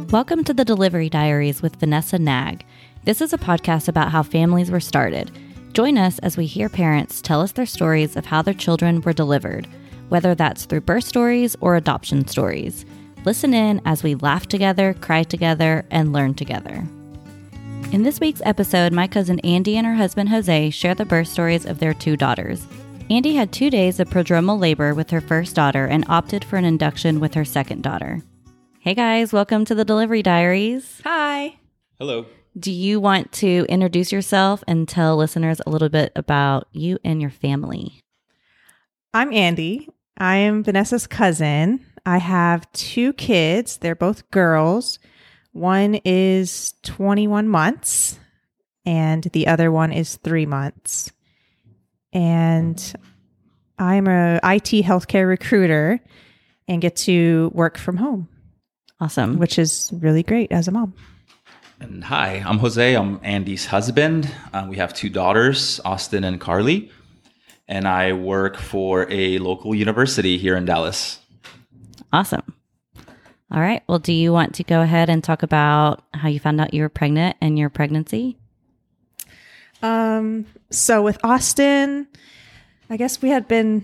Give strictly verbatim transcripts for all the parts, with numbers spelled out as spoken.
Welcome to the Delivery Diaries with Vanessa Nag. This is a podcast about how families were started. Join us as we hear parents tell us their stories of how their children were delivered, whether that's through birth stories or adoption stories. Listen in as we laugh together, cry together, and learn together. In this week's episode, my cousin Andy and her husband Jose share the birth stories of their two daughters. Andy had two days of prodromal labor with her first daughter and opted for an induction with her second daughter. Hey guys, welcome to the Delivery Diaries. Hi. Hello. Do you want to introduce yourself and tell listeners a little bit about you and your family? I'm Andy. I am Vanessa's cousin. I have two kids. They're both girls. One is twenty-one months and the other one is three months. And I'm a I T healthcare recruiter and get to work from home. Awesome. Which is really great as a mom. And hi, I'm Jose. I'm Andy's husband. Uh, we have two daughters, Austin and Carly. And I work for a local university here in Dallas. Awesome. All right. Well, do you want to go ahead and talk about how you found out you were pregnant and your pregnancy? Um. So with Austin, I guess we had been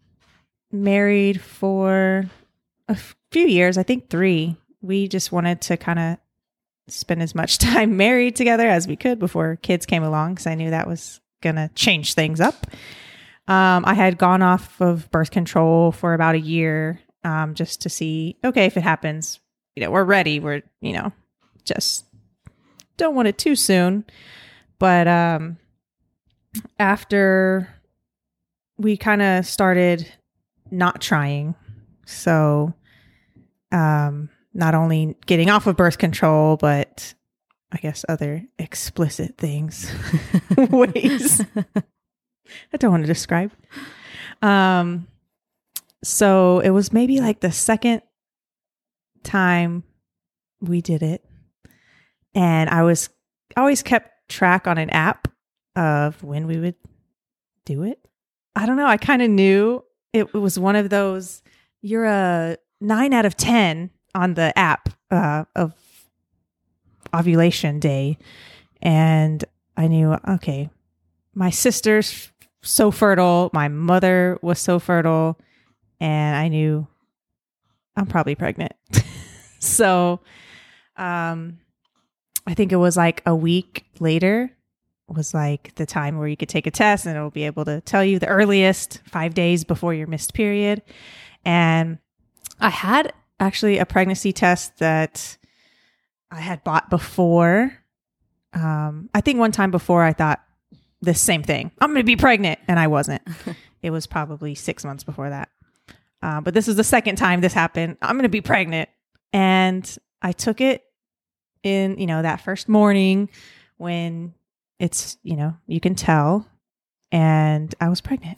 married for a few years, I think three. We just wanted to kind of spend as much time married together as we could before kids came along, because I knew that was going to change things up. Um, I had gone off of birth control for about a year um, just to see, okay, if it happens, you know, we're ready. We're, you know, just don't want it too soon. But um, after we kind of started not trying, so um, not only getting off of birth control, but I guess other explicit things, ways I don't want to describe. Um, so it was maybe like the second time we did it. And I was always kept track on an app of when we would do it. I don't know. I kind of knew it was one of those, you're a nine out of ten on the app uh, of ovulation day. And I knew, okay, my sister's so fertile. My mother was so fertile. And I knew I'm probably pregnant. So um, I think it was like a week later was like the time where you could take a test and it'll be able to tell you the earliest five days before your missed period. And I had actually a pregnancy test that I had bought before. Um, I think one time before I thought the same thing. I'm going to be pregnant. And I wasn't. It was probably six months before that. Uh, but this is the second time this happened. I'm going to be pregnant. And I took it in, you know, that first morning when it's, you know, you can tell. And I was pregnant.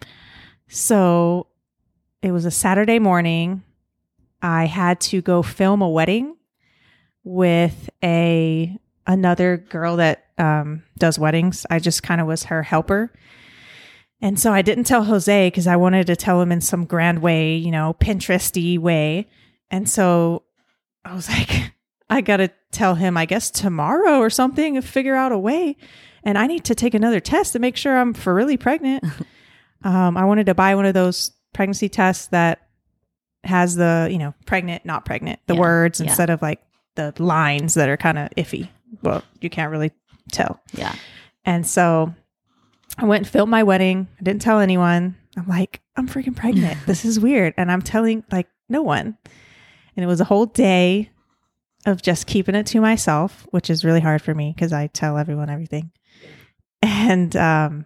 So it was a Saturday morning. I had to go film a wedding with a another girl that um, does weddings. I just kind of was her helper. And so I didn't tell Jose because I wanted to tell him in some grand way, you know, Pinteresty way. And so I was like, I got to tell him, I guess, tomorrow or something and figure out a way. And I need to take another test to make sure I'm for really pregnant. um, I wanted to buy one of those pregnancy tests that has the, you know, pregnant, not pregnant, the yeah. words yeah. instead of like the lines that are kind of iffy. Well, you can't really tell. Yeah. And so I went and filmed my wedding. I didn't tell anyone. I'm like, I'm freaking pregnant. This is weird. And I'm telling like no one. And it was a whole day of just keeping it to myself, which is really hard for me because I tell everyone everything. And um,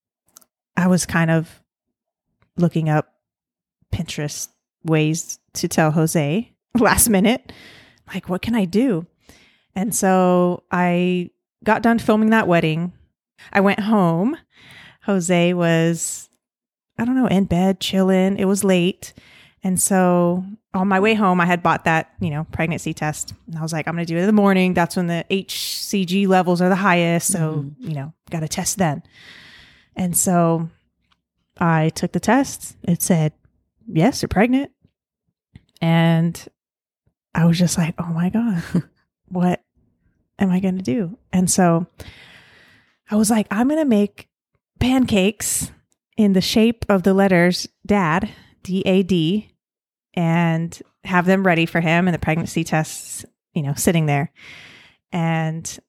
I was kind of looking up Pinterest ways to tell Jose last minute, like, what can I do? And so I got done filming that wedding. I went home. Jose was, I don't know, in bed, chilling. It was late. And so on my way home, I had bought that, you know, pregnancy test. And I was like, I'm going to do it in the morning. That's when the H C G levels are the highest. So, mm-hmm. you know, got to test then. And so I took the test. It said, yes, you're pregnant. And I was just like, oh my God, what am I going to do? And so I was like, I'm going to make pancakes in the shape of the letters dad, D A D, and have them ready for him and the pregnancy tests, you know, sitting there. And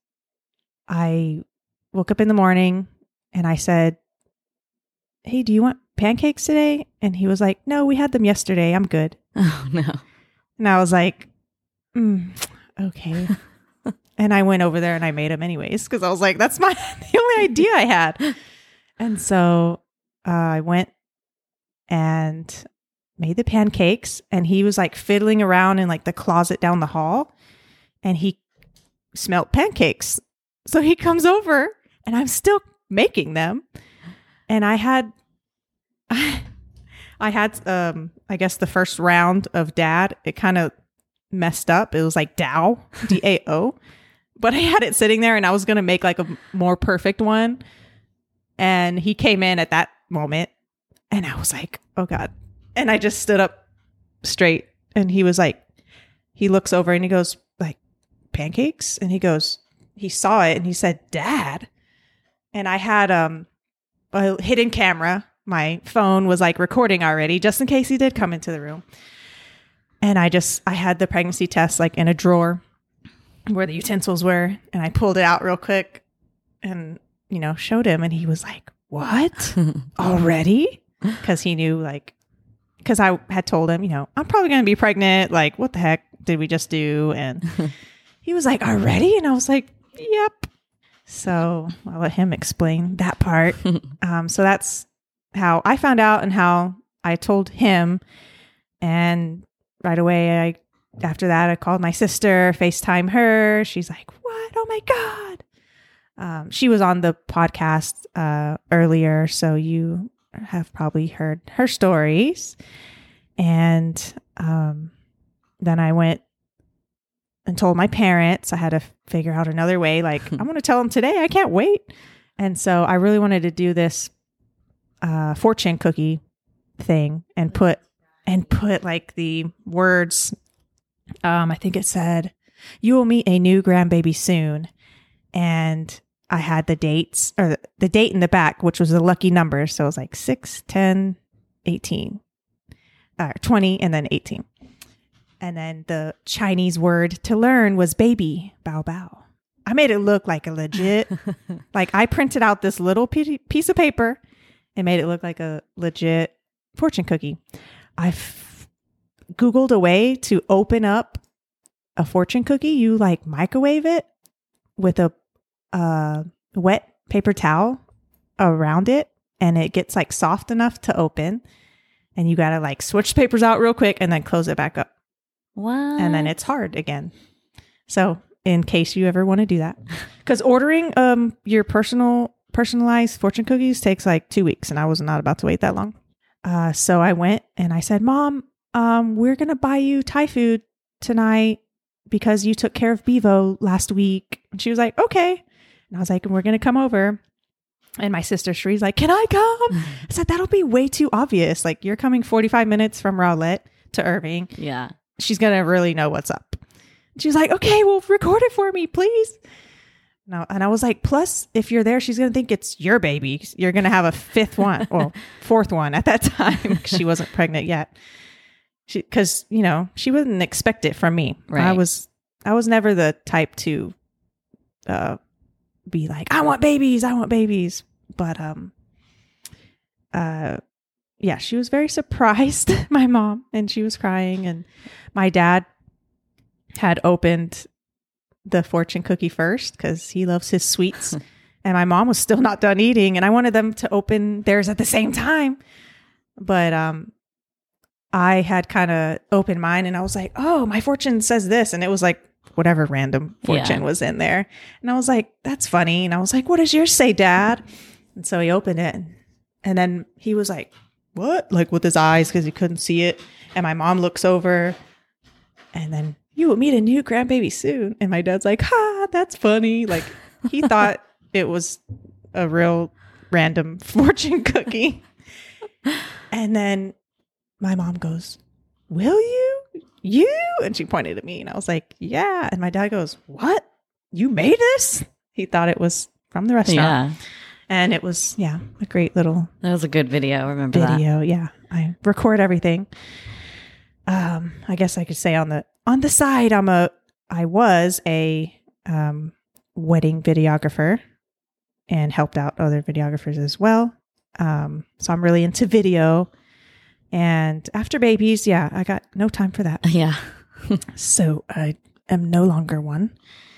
I woke up in the morning and I said, hey, do you want pancakes today? And he was like, no, we had them yesterday. I'm good. Oh, no. And I was like, mm, okay. And I went over there and I made them anyways, because I was like, that's my the only idea I had. And so uh, I went and made the pancakes, and he was like fiddling around in like the closet down the hall, and he smelled pancakes. So he comes over and I'm still making them. And I had, I, I had, um, I guess the first round of dad, it kind of messed up. It was like Dao, D A O. But I had it sitting there and I was going to make like a more perfect one. And he came in at that moment and I was like, oh God. And I just stood up straight and he was like, he looks over and he goes like, pancakes? And he goes, he saw it and he said, Dad. And I had um a hidden camera. My phone was like recording already just in case he did come into the room. And I just, I had the pregnancy test like in a drawer where the utensils were, and I pulled it out real quick and, you know, showed him, and he was like, what? Already? Because he knew, like, because I had told him, you know, I'm probably going to be pregnant. Like, what the heck did we just do? And he was like, already? And I was like, yep. So I'll let him explain that part. um, so that's how I found out and how I told him. And right away, I after that, I called my sister, FaceTime her. She's like, what? Oh my God. Um, she was on the podcast uh, earlier, so you have probably heard her stories. And um, then I went and told my parents. I had to figure out another way. Like, I'm going to tell them today. I can't wait. And so I really wanted to do this uh, fortune cookie thing and put and put like the words. Um, I think it said, you will meet a new grandbaby soon. And I had the dates or the, the date in the back, which was the lucky number. So it was like six, ten, eighteen, uh, twenty, and then eighteen. And then the Chinese word to learn was baby, bao bao. I made it look like a legit, like I printed out this little p- piece of paper and made it look like a legit fortune cookie. I've Googled a way to open up a fortune cookie. You like microwave it with a uh, wet paper towel around it, and it gets like soft enough to open. And you got to like switch papers out real quick and then close it back up. What? And then it's hard again. So in case you ever want to do that, because ordering um your personal personalized fortune cookies takes like two weeks, and I was not about to wait that long. Uh, so I went and I said, Mom, um, we're going to buy you Thai food tonight because you took care of Bevo last week. And she was like, okay. And I was like, we're going to come over. And my sister Shree's like, can I come? I said, that'll be way too obvious. Like, you're coming forty-five minutes from Rowlett to Irving. Yeah. She's going to really know what's up. She was like, okay, well, record it for me, please. No, and I was like, plus, if you're there, she's going to think it's your baby. You're going to have a fifth one, well, fourth one at that time. She wasn't pregnant yet. She, because, you know, she wouldn't expect it from me. Right. I was, I was never the type to uh, be like, I want babies, I want babies. But, um, uh, yeah, she was very surprised, my mom, and she was crying. And my dad had opened the fortune cookie first because he loves his sweets. And my mom was still not done eating, and I wanted them to open theirs at the same time. But um, I had kind of opened mine, and I was like, oh, my fortune says this. And it was like whatever random fortune yeah. was in there. And I was like, that's funny. And I was like, what does yours say, Dad? And so he opened it. And then he was like, what? Like with his eyes, because he couldn't see it. And my mom looks over, and then, you will meet a new grandbaby soon. And my dad's like, ha, that's funny. Like, he thought it was a real random fortune cookie. And then my mom goes, will you? you? And she pointed at me and I was like, yeah. And my dad goes, what? You made this? He thought it was from the restaurant. Yeah. And it was, yeah, a great little That was a good video. Remember video. Yeah. I record everything. Um, I guess I could say on the, on the side, I'm a, I was a, um, wedding videographer and helped out other videographers as well. Um, so I'm really into video. And after babies, yeah, I got no time for that. that? Yeah. So I am no longer one.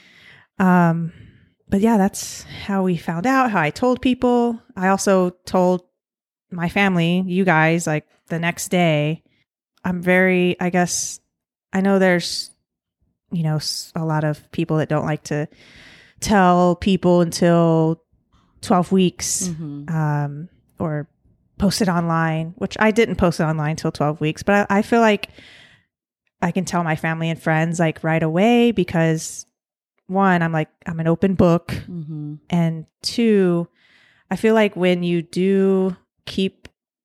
Um, but yeah, that's how we found out, how I told people. I also told my family, you guys, like the next day. I'm very, I guess, I know there's, you know, s- a lot of people that don't like to tell people until twelve weeks, Mhm. um, or post it online, which I didn't post it online until twelve weeks, but I, I feel like I can tell my family and friends like right away because one, I'm like, I'm an open book. Mhm. And two, I feel like when you do keep,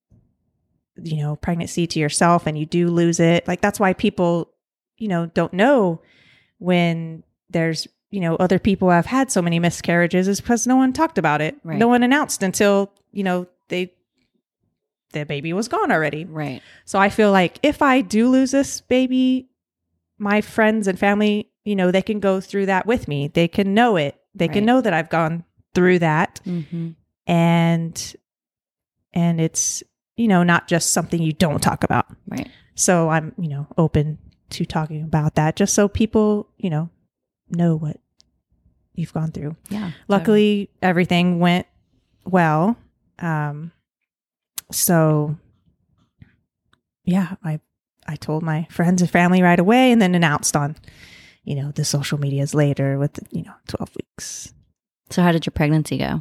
you know, pregnancy to yourself and you do lose it, like that's why people, you know, don't know when there's, you know, other people have had so many miscarriages is because no one talked about it. Right. No one announced until, you know, they, the baby was gone already. Right. So I feel like if I do lose this baby, my friends and family, you know, they can go through that with me. They can know it. They Right. can know that I've gone through that. Mm-hmm. And, and it's, you know, not just something you don't talk about. Right. So I'm, you know, open to talking about that just so people, you know, know what you've gone through. Yeah. Luckily, everything went well. Um, so yeah, I, I told my friends and family right away and then announced on, you know, the social medias later with, you know, twelve weeks. So how did your pregnancy go?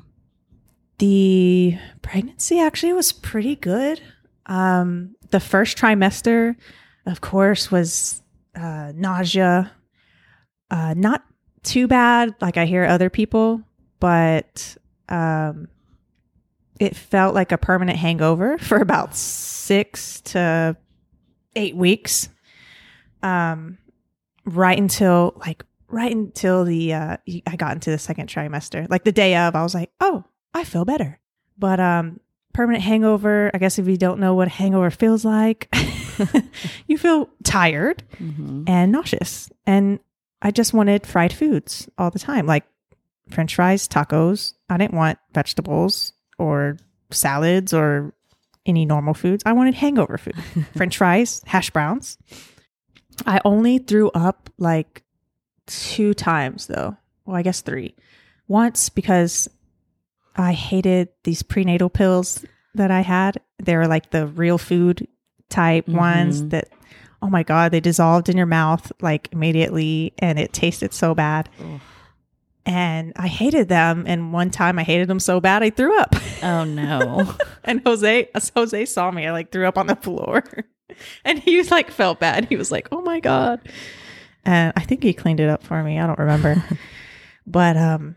The pregnancy actually was pretty good. Um, the first trimester, of course, was uh, nausea. Uh, not too bad, like I hear other people, but um, it felt like a permanent hangover for about six to eight weeks. Um, right until like right until the uh, I got into the second trimester. Like the day of, I was like, oh, I feel better. But um, permanent hangover, I guess if you don't know what a hangover feels like, you feel tired Mm-hmm. and nauseous. And I just wanted fried foods all the time, like French fries, tacos. I didn't want vegetables or salads or any normal foods. I wanted hangover food, French fries, hash browns. I only threw up like two times though. Well, I guess three. Once because I hated these prenatal pills that I had. They were like the real food type Mm-hmm. ones that, oh my God, they dissolved in your mouth like immediately and it tasted so bad. Ugh. And I hated them. And one time I hated them so bad I threw up. Oh no. And Jose, Jose saw me. I like threw up on the floor and he was like, felt bad. He was like, oh my God. And I think he cleaned it up for me. I don't remember. But um,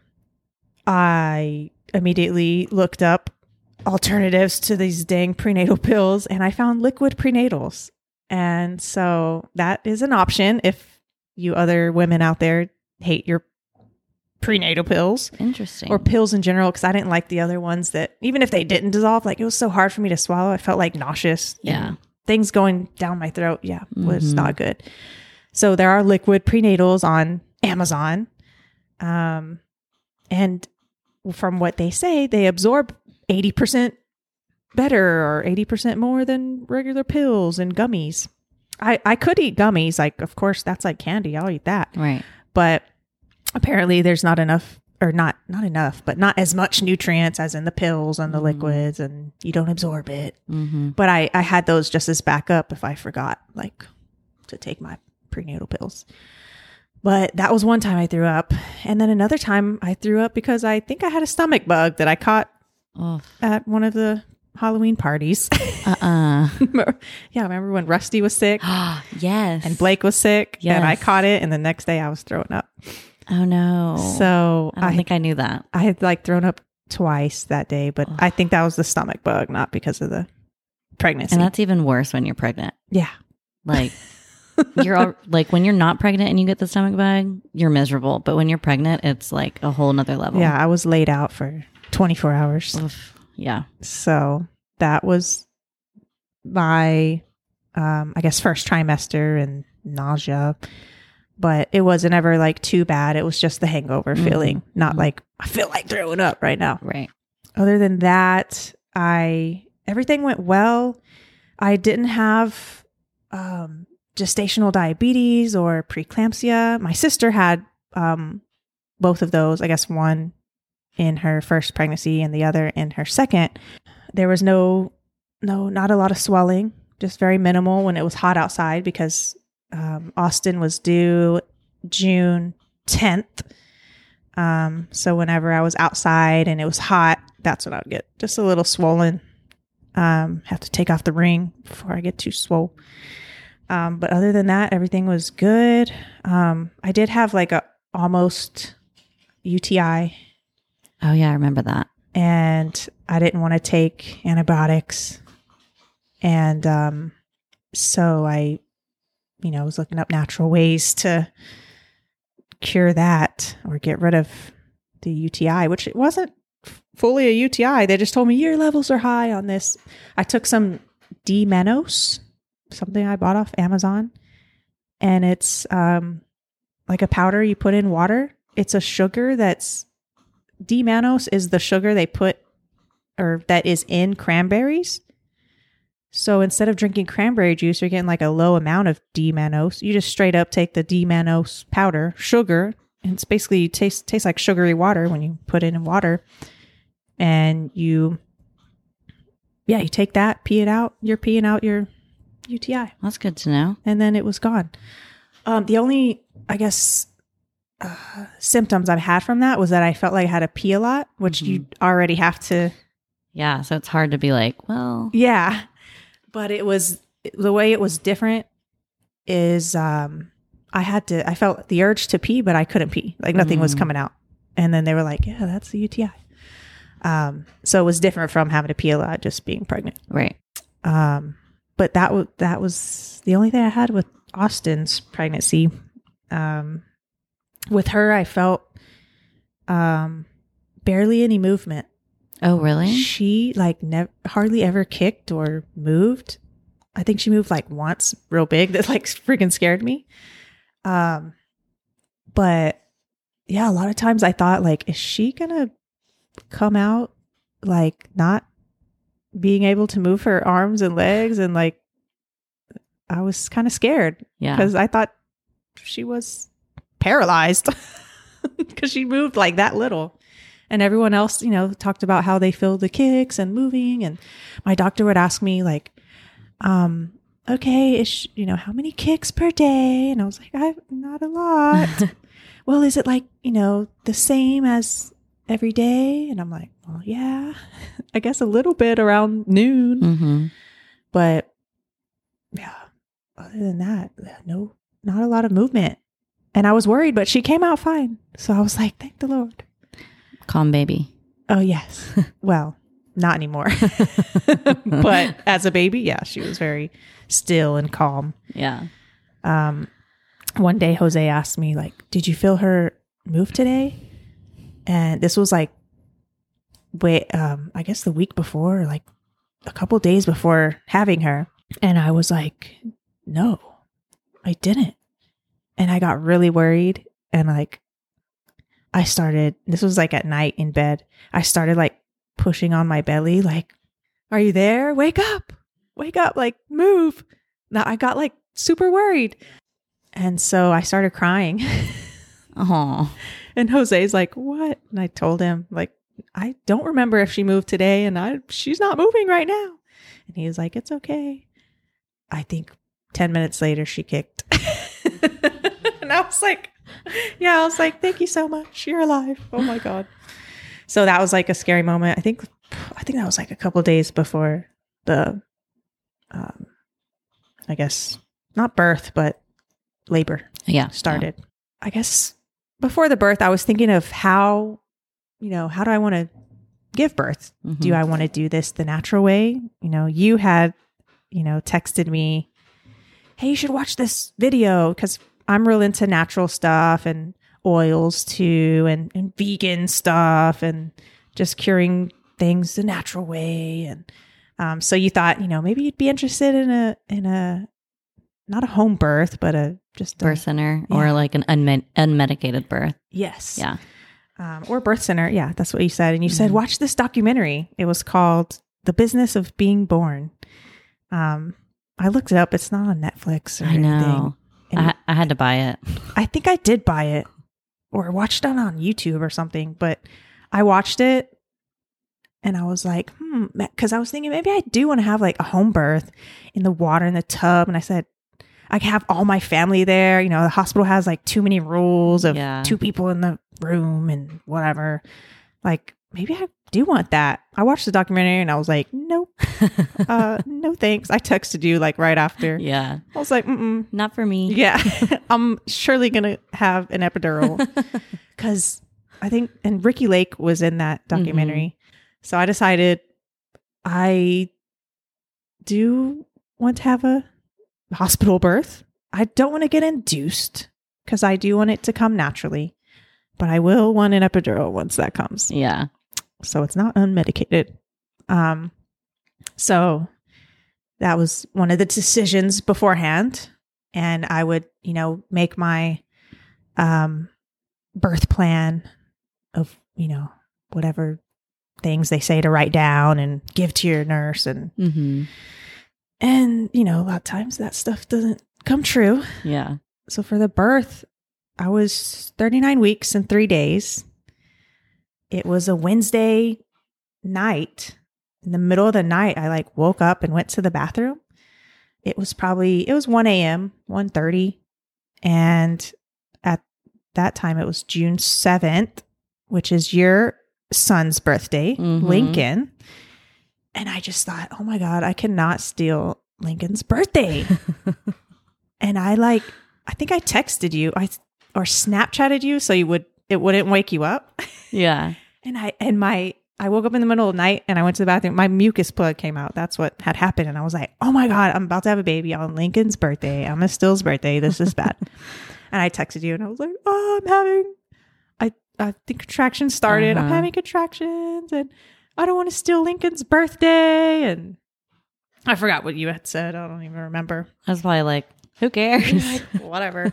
I immediately looked up alternatives to these dang prenatal pills and I found liquid prenatals. And so that is an option if you other women out there hate your prenatal pills Interesting. or pills in general, because I didn't like the other ones that even if they didn't dissolve, like it was so hard for me to swallow. I felt like nauseous. Yeah. Things going down my throat. Yeah, was Mhm. not good. So there are liquid prenatals on Amazon. Um, and from what they say, they absorb eighty percent better or eighty percent more than regular pills and gummies. I, I could eat gummies. Like, of course, that's like candy. I'll eat that. Right. But apparently there's not enough or not, not enough, but not as much nutrients as in the pills and the Mhm. liquids and you don't absorb it. Mm-hmm. But I, I had those just as backup if I forgot like to take my prenatal pills. But that was one time I threw up. And then another time I threw up because I think I had a stomach bug that I caught Oh. at one of the Halloween parties. Uh-uh. Yeah, remember when Rusty was sick Yes. and Blake was sick and I Yes. caught it and the next day I was throwing up. Oh no. So I don't I, think I knew that. I had like thrown up twice that day, but I think that was the stomach bug, not because of the pregnancy. And that's even worse when you're pregnant. yeah. Like You're all, like, when you're not pregnant and you get the stomach bug, you're miserable. But when you're pregnant, it's like a whole nother level. Yeah, I was laid out for twenty-four hours. Oof. Yeah. So that was my, um, I guess, first trimester and nausea. But it wasn't ever like too bad. It was just the hangover mm-hmm. feeling, not mm-hmm. like I feel like throwing up right now. Right. Other than that, I everything went well. I didn't have um, gestational diabetes or preeclampsia. My sister had um, both of those. I guess one in her first pregnancy and the other in her second. There was no, no, not a lot of swelling, just very minimal when it was hot outside because um, Austin was due June tenth. Um, so whenever I was outside and it was hot, that's when I would get just a little swollen. Um, have to take off the ring before I get too swole. Um, but other than that, everything was good. Um, I did have like a almost U T I. Oh yeah, I remember that. And I didn't want to take antibiotics. And, um, so I, you know, was looking up natural ways to cure that or get rid of the U T I, which it wasn't fully a U T I. They just told me your levels are high on this. I took some D-mannose, something I bought off Amazon, and it's um, like a powder you put in water. It's a sugar that's D-mannose is the sugar they put or that is in cranberries. So instead of drinking cranberry juice, you're getting like a low amount of D-mannose. You just straight up take the D-mannose powder, sugar, and it's basically tastes tastes like sugary water when you put it in water. And you, yeah, you take that, pee it out. You're peeing out your U T I. That's good to know. And then it was gone. Um, the only, I guess, uh, symptoms I've had from that was that I felt like I had to pee a lot, which mm-hmm. you already have to. Yeah, so it's hard to be like, well. Yeah. But it was, the way it was different is um, I had to, I felt the urge to pee, but I couldn't pee. Like nothing mm. was coming out. And then they were like, yeah, that's the U T I. Um, so it was different from having to pee a lot, just being pregnant. Right. Um, but that was, that was the only thing I had with Austin's pregnancy. Um, with her, I felt, um, barely any movement. Oh, really? She like never, hardly ever kicked or moved. I think she moved like once real big. That like freaking scared me. Um, but yeah, a lot of times I thought like, is she gonna come out like not being able to move her arms and legs? And like, I was kind of scared. Yeah. Because I thought she was paralyzed because she moved like that little. And everyone else, you know, talked about how they feel the kicks and moving. And my doctor would ask me like, um, okay, is she, you know, how many kicks per day? And I was like, I not a lot. Well, is it like, you know, the same as every day? And I'm like, well, yeah, I guess a little bit around noon. Mm-hmm. But yeah, other than that, no, not a lot of movement. And I was worried, but she came out fine. So I was like, thank the Lord. Calm baby. Oh, yes. Well, not anymore. But as a baby, yeah, she was very still and calm. Yeah. Um, one day, Jose asked me, like, did you feel her move today? And this was like, wait, um, I guess the week before, like a couple days before having her. And I was like, no, I didn't. And I got really worried. And like, I started, this was like at night in bed. I started like pushing on my belly, like, are you there? Wake up, wake up, like move. Now I got like super worried. And so I started crying. Oh. And Jose's like, what? And I told him like, I don't remember if she moved today and I, she's not moving right now. And he was like, it's okay. I think ten minutes later she kicked. And I was like, yeah, I was like, thank you so much. You're alive. Oh my God. So that was like a scary moment. I think, I think that was like a couple days before the, um, I guess not birth, but labor yeah, started. Yeah. I guess before the birth, I was thinking of how, you know, how do I want to give birth? Mm-hmm. Do I want to do this the natural way? You know, you had, you know, texted me hey, you should watch this video, because I'm real into natural stuff and oils too, and, and vegan stuff, and just curing things the natural way. And um, so you thought, you know, maybe you'd be interested in a in a not a home birth, but a just birth a, center yeah. or like an unmed- unmedicated birth. Yes. Yeah. Um, or birth center. Yeah, that's what you said. And you Mm-hmm. said, watch this documentary. It was called The Business of Being Born. Um, I looked it up. It's not on Netflix or I know. anything. And I, ha- I had to buy it. I think I did buy it or watched it on YouTube or something, but I watched it and I was like, hmm, because I was thinking maybe I do want to have like a home birth in the water in the tub. And I said, I can have all my family there. You know, the hospital has like too many rules of Yeah. two people in the room and whatever. Like, maybe I do want that. I watched the documentary and I was like, nope, uh, no thanks. I texted you like right after. Yeah. I was like, mm-mm. Not for me. Yeah, I'm surely going to have an epidural because I think, and Ricky Lake was in that documentary. Mm-hmm. So I decided I do want to have a hospital birth. I don't want to get induced because I do want it to come naturally, but I will want an epidural once that comes. Yeah. So it's not unmedicated. Um, so that was one of the decisions beforehand. And I would, you know, make my um, birth plan of, you know, whatever things they say to write down and give to your nurse. And, Mm-hmm. and, you know, a lot of times that stuff doesn't come true. Yeah. So for the birth, I was thirty-nine weeks and three days. It was a Wednesday night. In the middle of the night, I like woke up and went to the bathroom. It was probably, it was one a.m., one thirty. And at that time, it was June seventh, which is your son's birthday, Mhm. Lincoln. And I just thought, oh my God, I cannot steal Lincoln's birthday. And I like, I think I texted you I or Snapchatted you so you would, it wouldn't wake you up. Yeah. And I, and my, I woke up in the middle of the night and I went to the bathroom. My mucus plug came out. That's what had happened. And I was like, oh my God, I'm about to have a baby on Lincoln's birthday. On Miss Still's birthday. This is bad. And I texted you and I was like, oh, I'm having, I, I think contractions started. I'm Uh-huh. having contractions and I don't want to steal Lincoln's birthday. And I forgot what you had said. I don't even remember. I was probably like, who cares? Like, whatever.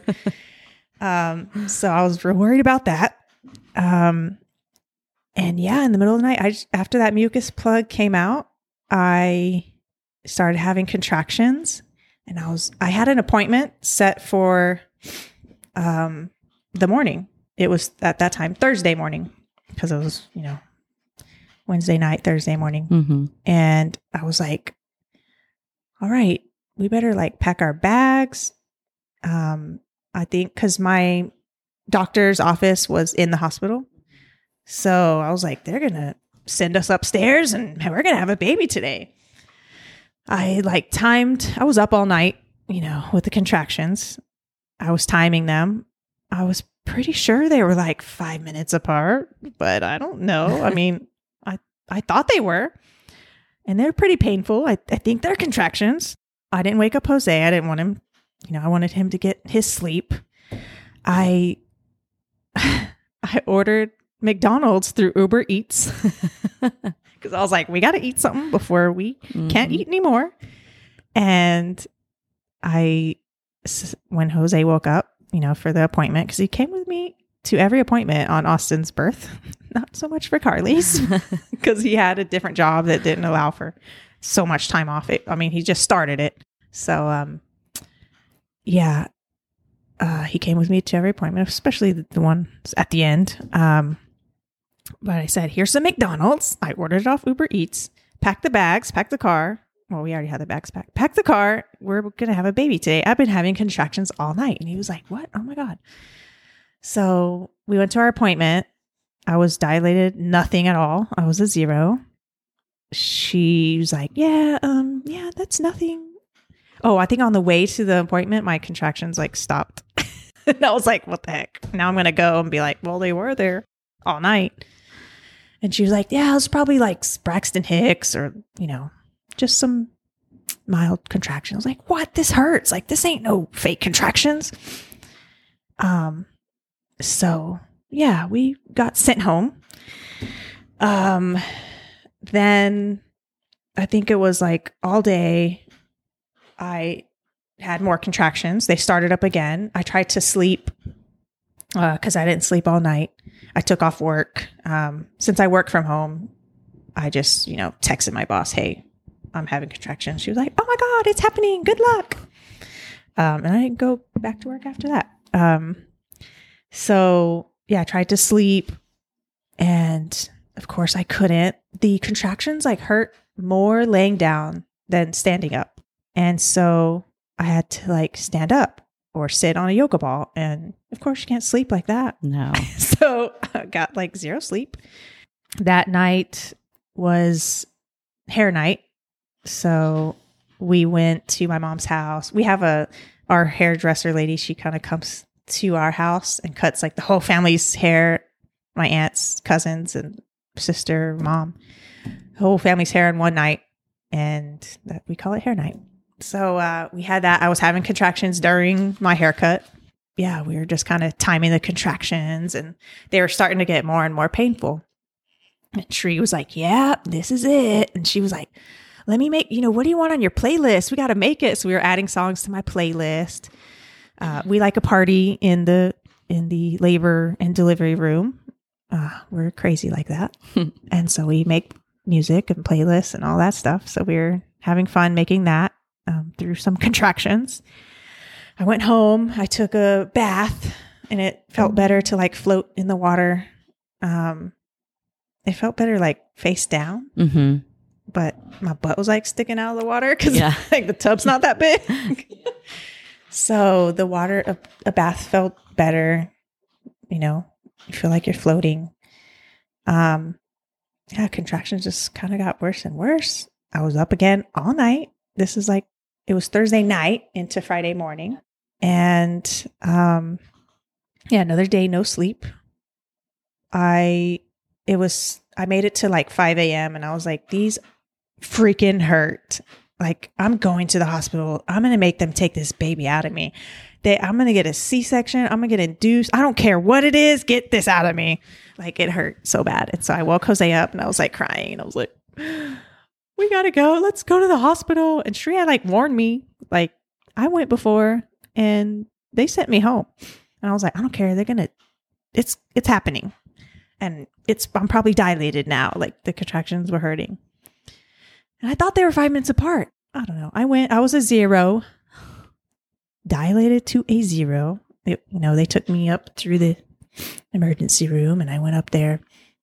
um, so I was real worried about that. Um, and yeah, in the middle of the night, I just, after that mucus plug came out, I started having contractions, and I was I had an appointment set for um the morning. It was at that time Thursday morning because it was, you know, Wednesday night, Thursday morning, Mm-hmm. and I was like, all right, we better like pack our bags. Um, I think because my doctor's office was in the hospital. So I was like, they're going to send us upstairs and we're going to have a baby today. I like timed, I was up all night, you know, with the contractions. I was timing them. I was pretty sure they were like five minutes apart, but I don't know. I mean, I, I thought they were, and they're pretty painful. I, I think they're contractions. I didn't wake up Jose. I didn't want him, you know, I wanted him to get his sleep. I, I ordered McDonald's through Uber Eats because I was like, we got to eat something before we Mm-hmm. can't eat anymore. And I, s- when Jose woke up, you know, for the appointment, because he came with me to every appointment on Austin's birth, not so much for Carly's, because he had a different job that didn't allow for so much time off. It, I mean, he just started it. So, um, yeah, uh, he came with me to every appointment, especially the, the one at the end. Um, but I said, here's some McDonald's. I ordered it off Uber Eats, packed the bags, packed the car. Well, we already had the bags packed. Packed the car. We're going to have a baby today. I've been having contractions all night. And he was like, what? Oh my God. So we went to our appointment. I was dilated, nothing at all. I was a zero. She was like, yeah, um, yeah, that's nothing. Oh, I think on the way to the appointment, my contractions like stopped. And I was like, what the heck? Now I'm going to go and be like, well, they were there all night. And she was like, yeah, it was probably like Braxton Hicks or, you know, just some mild contractions. I was like, what? This hurts. Like, this ain't no fake contractions. Um, so yeah, we got sent home. Um, then I think it was like all day I had more contractions. They started up again. I tried to sleep uh, cause I didn't sleep all night. I took off work. Um, since I work from home, I just, you know, texted my boss, hey, I'm having contractions. She was like, oh my God, it's happening. Good luck. Um, and I didn't go back to work after that. Um, so yeah, I tried to sleep and of course I couldn't. The contractions like hurt more laying down than standing up. And so I had to like stand up or sit on a yoga ball. And of course you can't sleep like that. No. So I got like zero sleep. That night was hair night. So we went to my mom's house. We have a, our hairdresser lady, she kind of comes to our house and cuts like the whole family's hair, my aunts, cousins, and sister, mom, the whole family's hair in one night. And that, we call it hair night. So uh, we had that. I was having contractions during my haircut. Yeah, we were just kind of timing the contractions and they were starting to get more and more painful. And Shree was like, yeah, this is it. And she was like, let me make, you know, what do you want on your playlist? We got to make it. So we were adding songs to my playlist. Uh, we like a party in the, in the labor and delivery room. Uh, we're crazy like that. And so we make music and playlists and all that stuff. So we were having fun making that um, through some contractions. I went home. I took a bath and it felt better to like float in the water. Um, it felt better like face down. Mm-hmm. But my butt was like sticking out of the water because yeah. like the tub's not that big. So the water, a, a bath felt better. You know, you feel like you're floating. Um, yeah, contractions just kind of got worse and worse. I was up again all night. This is like, it was Thursday night into Friday morning. And um, yeah, another day, no sleep. I, it was, I made it to like five a.m. and I was like, these freaking hurt. Like, I'm going to the hospital. I'm going to make them take this baby out of me. They, I'm going to get a C-section. I'm going to get induced. I don't care what it is. Get this out of me. Like, it hurt so bad. And so I woke Jose up and I was like crying. And I was like, we got to go. Let's go to the hospital. And Shree had like warned me. Like, I went before and they sent me home. And I was like, I don't care. They're going to, it's, it's happening. And it's, I'm probably dilated now. Like, the contractions were hurting. And I thought they were five minutes apart. I don't know. I went, I was a zero, dilated to a zero. It, you know, they took me up through the emergency room and I went up there.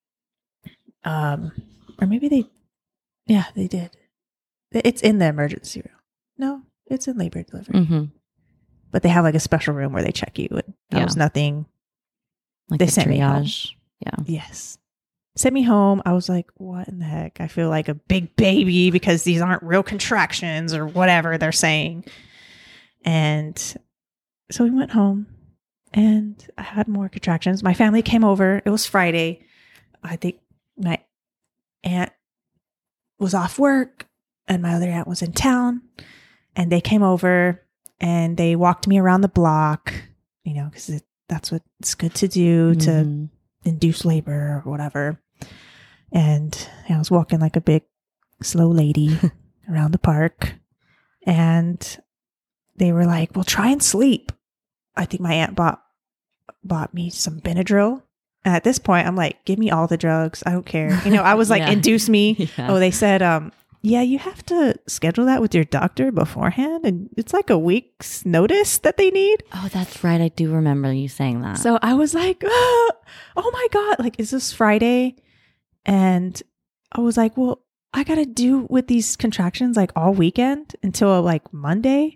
Um, or maybe they, yeah, they did. It's in the emergency room. No, it's in labor delivery. Mm-hmm. But they have like a special room where they check you. And that Yeah. was nothing. Like They the sent me home. triage. Yeah. Yes. Sent me home. I was like, what in the heck? I feel like a big baby because these aren't real contractions or whatever they're saying. And so we went home and I had more contractions. My family came over. It was Friday. I think my aunt was off work and my other aunt was in town. And they came over and they walked me around the block, you know, because that's what it's good to do to Mhm. induce labor or whatever. And I was walking like a big slow lady around the park. And they were like, well, try and sleep. I think my aunt bought bought me some Benadryl. And at this point, I'm like, give me all the drugs. I don't care. You know, I was like, Yeah. induce me. Yeah. Oh, they said, um, yeah, you have to schedule that with your doctor beforehand. And it's like a week's notice that they need. Oh, that's right. I do remember you saying that. So I was like, ah, oh my God, like, is this Friday? And I was like, well, I got to do with these contractions like all weekend until like Monday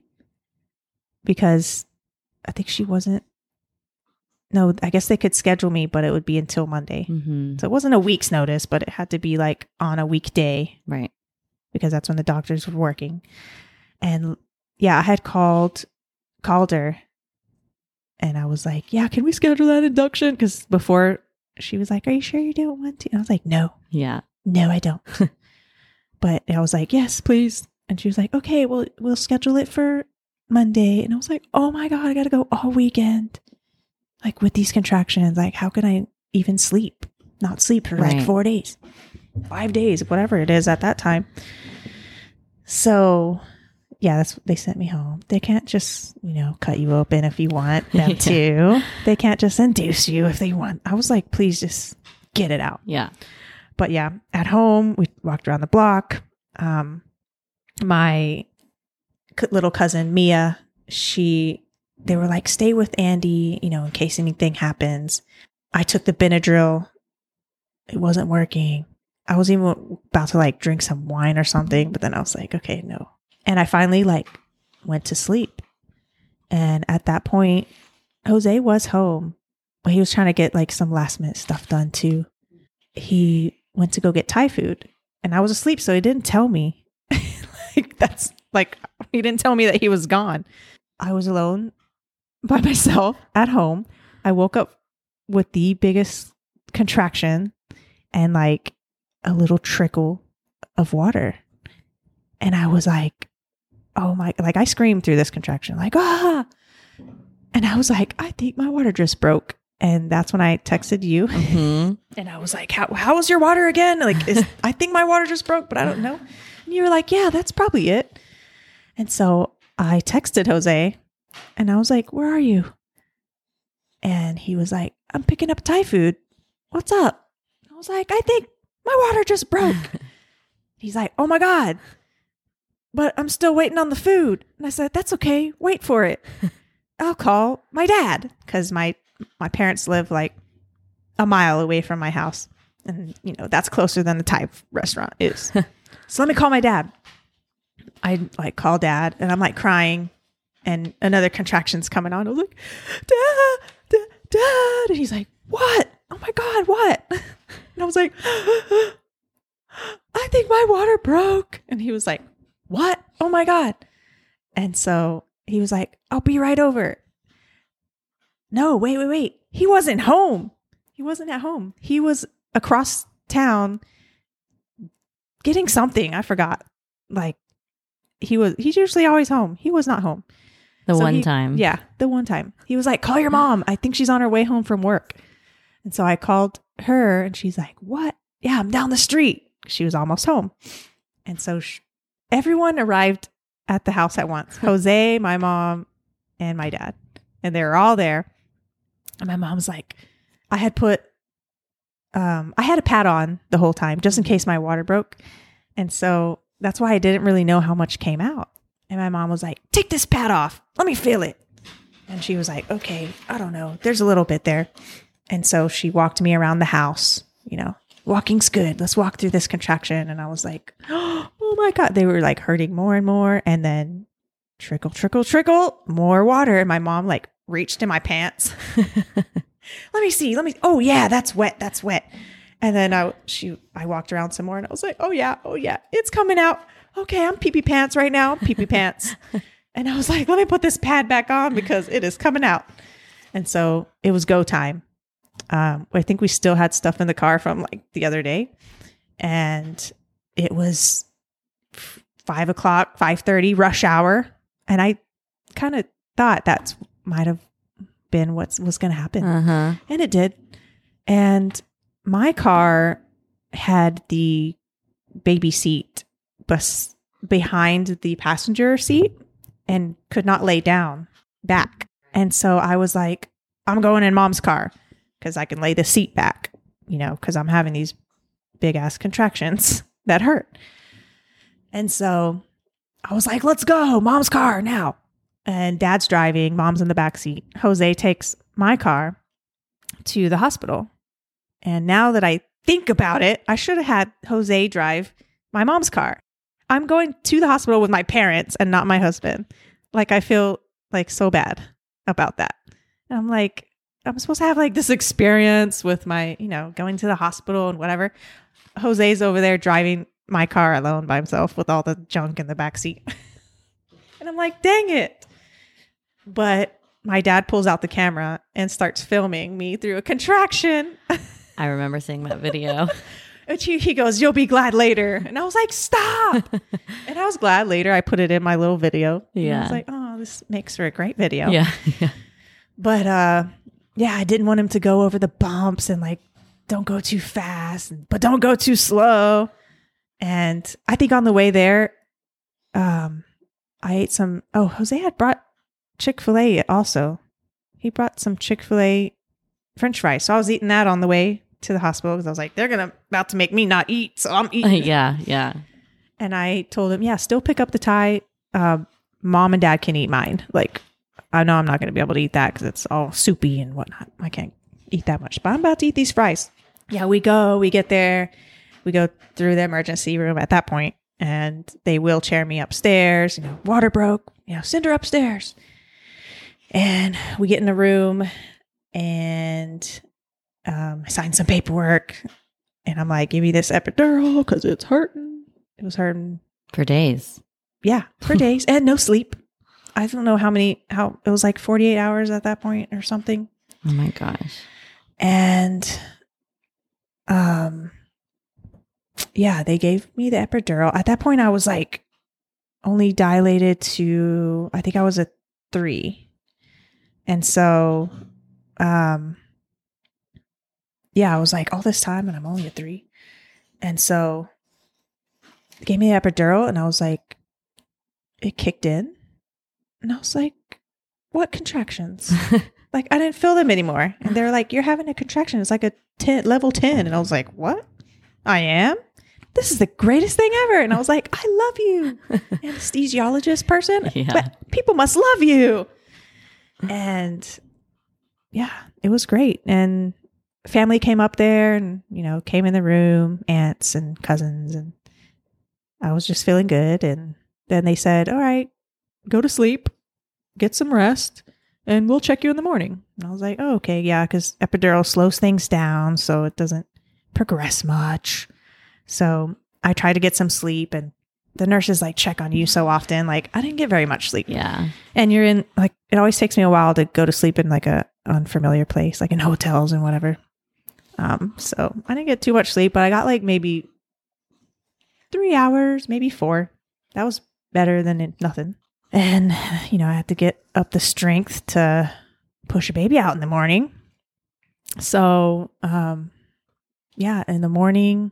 because I think she wasn't. No, I guess they could schedule me, but it would be until Monday. Mm-hmm. So it wasn't a week's notice, but it had to be like on a weekday Right. because that's when the doctors were working. And yeah, I had called, called her and I was like, yeah, can we schedule that induction? Because before she was like, are you sure you don't want to? And I was like, no, Yeah. no, I don't. But I was like, yes, please. And she was like, okay, well, we'll schedule it for Monday. And I was like, oh my God, I got to go all weekend. Like with these contractions, like how can I even sleep? Not sleep for Right. like four days, five days, whatever it is at that time. So yeah, that's they sent me home. They can't just, you know, cut you open if you want them Yeah. to. They can't just induce you if they want. I was like, please just get it out. Yeah. But yeah, at home, we walked around the block. Um, my c- little cousin, Mia, she, they were like, stay with Andy, you know, in case anything happens. I took the Benadryl. It wasn't working. I was even about to like drink some wine or something, but then I was like, okay, no. And I finally like went to sleep. And at that point, Jose was home, but he was trying to get like some last minute stuff done too. He went to go get Thai food and I was asleep. So he didn't tell me. Like that's like, he didn't tell me that he was gone. I was alone by myself at home. I woke up with the biggest contraction and like a little trickle of water. And I was like, oh my, like I screamed through this contraction, like, ah. And I was like, I think my water just broke. And that's when I texted you. Mm-hmm. And I was like, how, how was your water again? Like, is, I think my water just broke, but I don't know. And you were like, yeah, that's probably it. And so I texted Jose and I was like, where are you? And he was like, I'm picking up Thai food. What's up? I was like, I think my water just broke. He's like, oh my God, but I'm still waiting on the food. And I said, that's okay. Wait for it. I'll call my dad because my my parents live like a mile away from my house. And, you know, that's closer than the Thai restaurant is. So let me call my dad. I like call dad and I'm like crying and another contraction's coming on. I was like, dad, dad, dad. And he's like, what? Oh my God, what? And I was like, I think my water broke. And he was like, what? Oh my God. And so he was like, I'll be right over. No, wait, wait, wait. He wasn't home. He wasn't at home. He was across town getting something. I forgot. Like he was, he's usually always home. He was not home. The So one he- time. Yeah, the one time. He was like, call your mom. I think she's on her way home from work. And so I called her and she's like, what? Yeah, I'm down the street. She was almost home. And so sh- everyone arrived at the house at once. Jose, my mom, and my dad. And they were all there. And my mom's like, I had put, um, I had a pad on the whole time just in case my water broke. And so that's why I didn't really know how much came out. And my mom was like, take this pad off. Let me feel it. And she was like, okay, I don't know. There's a little bit there. And so she walked me around the house, you know, walking's good. Let's walk through this contraction. And I was like, oh my God, they were like hurting more and more. And then trickle, trickle, trickle, more water. And my mom like reached in my pants. Let me see. Let me, oh yeah, that's wet. That's wet. And then I, she, I walked around some more and I was like, oh yeah, oh yeah, it's coming out. Okay, I'm pee-pee pants right now. Pee-pee pants. And I was like, let me put this pad back on because it is coming out. And so it was go time. Um, I think we still had stuff in the car from like the other day. And it was f- five o'clock, five thirty, rush hour. And I kind of thought that's might have been what was going to happen. Uh-huh. And it did. And my car had the baby seat bus behind the passenger seat and could not lay down back. And so I was like, I'm going in mom's car because I can lay the seat back, you know, because I'm having these big ass contractions that hurt. And so I was like, let's go, mom's car now. And dad's driving, mom's in the back seat. Jose takes my car to the hospital. And now that I think about it, I should have had Jose drive my mom's car. I'm going to the hospital with my parents and not my husband. Like, I feel like so bad about that. And I'm like, I'm supposed to have like this experience with my, you know, going to the hospital and whatever. Jose's over there driving my car alone by himself with all the junk in the back seat. And I'm like, dang it. But my dad pulls out the camera and starts filming me through a contraction. I remember seeing that video. And he, he goes, you'll be glad later. And I was like, stop. And I was glad later. I put it in my little video. Yeah. I was like, oh, this makes for a great video. Yeah. yeah. But uh, yeah, I didn't want him to go over the bumps and like, don't go too fast, but don't go too slow. And I think on the way there, um, I ate some, oh, Jose had brought Chick-fil-A also. He brought some Chick-fil-A French fries. So I was eating that on the way to the hospital because I was like, they're going to about to make me not eat. So I'm eating. yeah. Yeah. And I told him, yeah, still pick up the Thai. Uh, mom and dad can eat mine. Like, I know I'm not going to be able to eat that because it's all soupy and whatnot. I can't eat that much, but I'm about to eat these fries. Yeah, we go, we get there, we go through the emergency room at that point, and they wheelchair me upstairs. You know, water broke, you know, send her upstairs. And we get in the room, and um, I sign some paperwork, and I'm like, give me this epidural because it's hurting. It was hurting. For days. Yeah, for days, and no sleep. I don't know how many, how, it was like forty-eight hours at that point or something. Oh my gosh. And um, yeah, they gave me the epidural. At that point, I was like only dilated to, I think I was a three. And so, um, yeah, I was like all this time and I'm only a three. And so they gave me the epidural and I was like, it kicked in. And I was like, what contractions? Like, I didn't feel them anymore. And they're like, you're having a contraction. It's like a ten, level ten. And I was like, what? I am? This is the greatest thing ever. And I was like, I love you, anesthesiologist person. Yeah. But people must love you. And yeah, it was great. And family came up there and, you know, came in the room, aunts and cousins. And I was just feeling good. And then they said, all right, go to sleep, get some rest, and we'll check you in the morning. And I was like, oh, okay, yeah, because epidural slows things down, so it doesn't progress much. So I tried to get some sleep, and the nurses like check on you so often. Like, I didn't get very much sleep. Yeah. And you're in, like, it always takes me a while to go to sleep in like a unfamiliar place, like in hotels and whatever. Um, so I didn't get too much sleep, but I got like maybe three hours, maybe four. That was better than nothing. And, you know, I had to get up the strength to push a baby out in the morning. So, um, yeah, in the morning,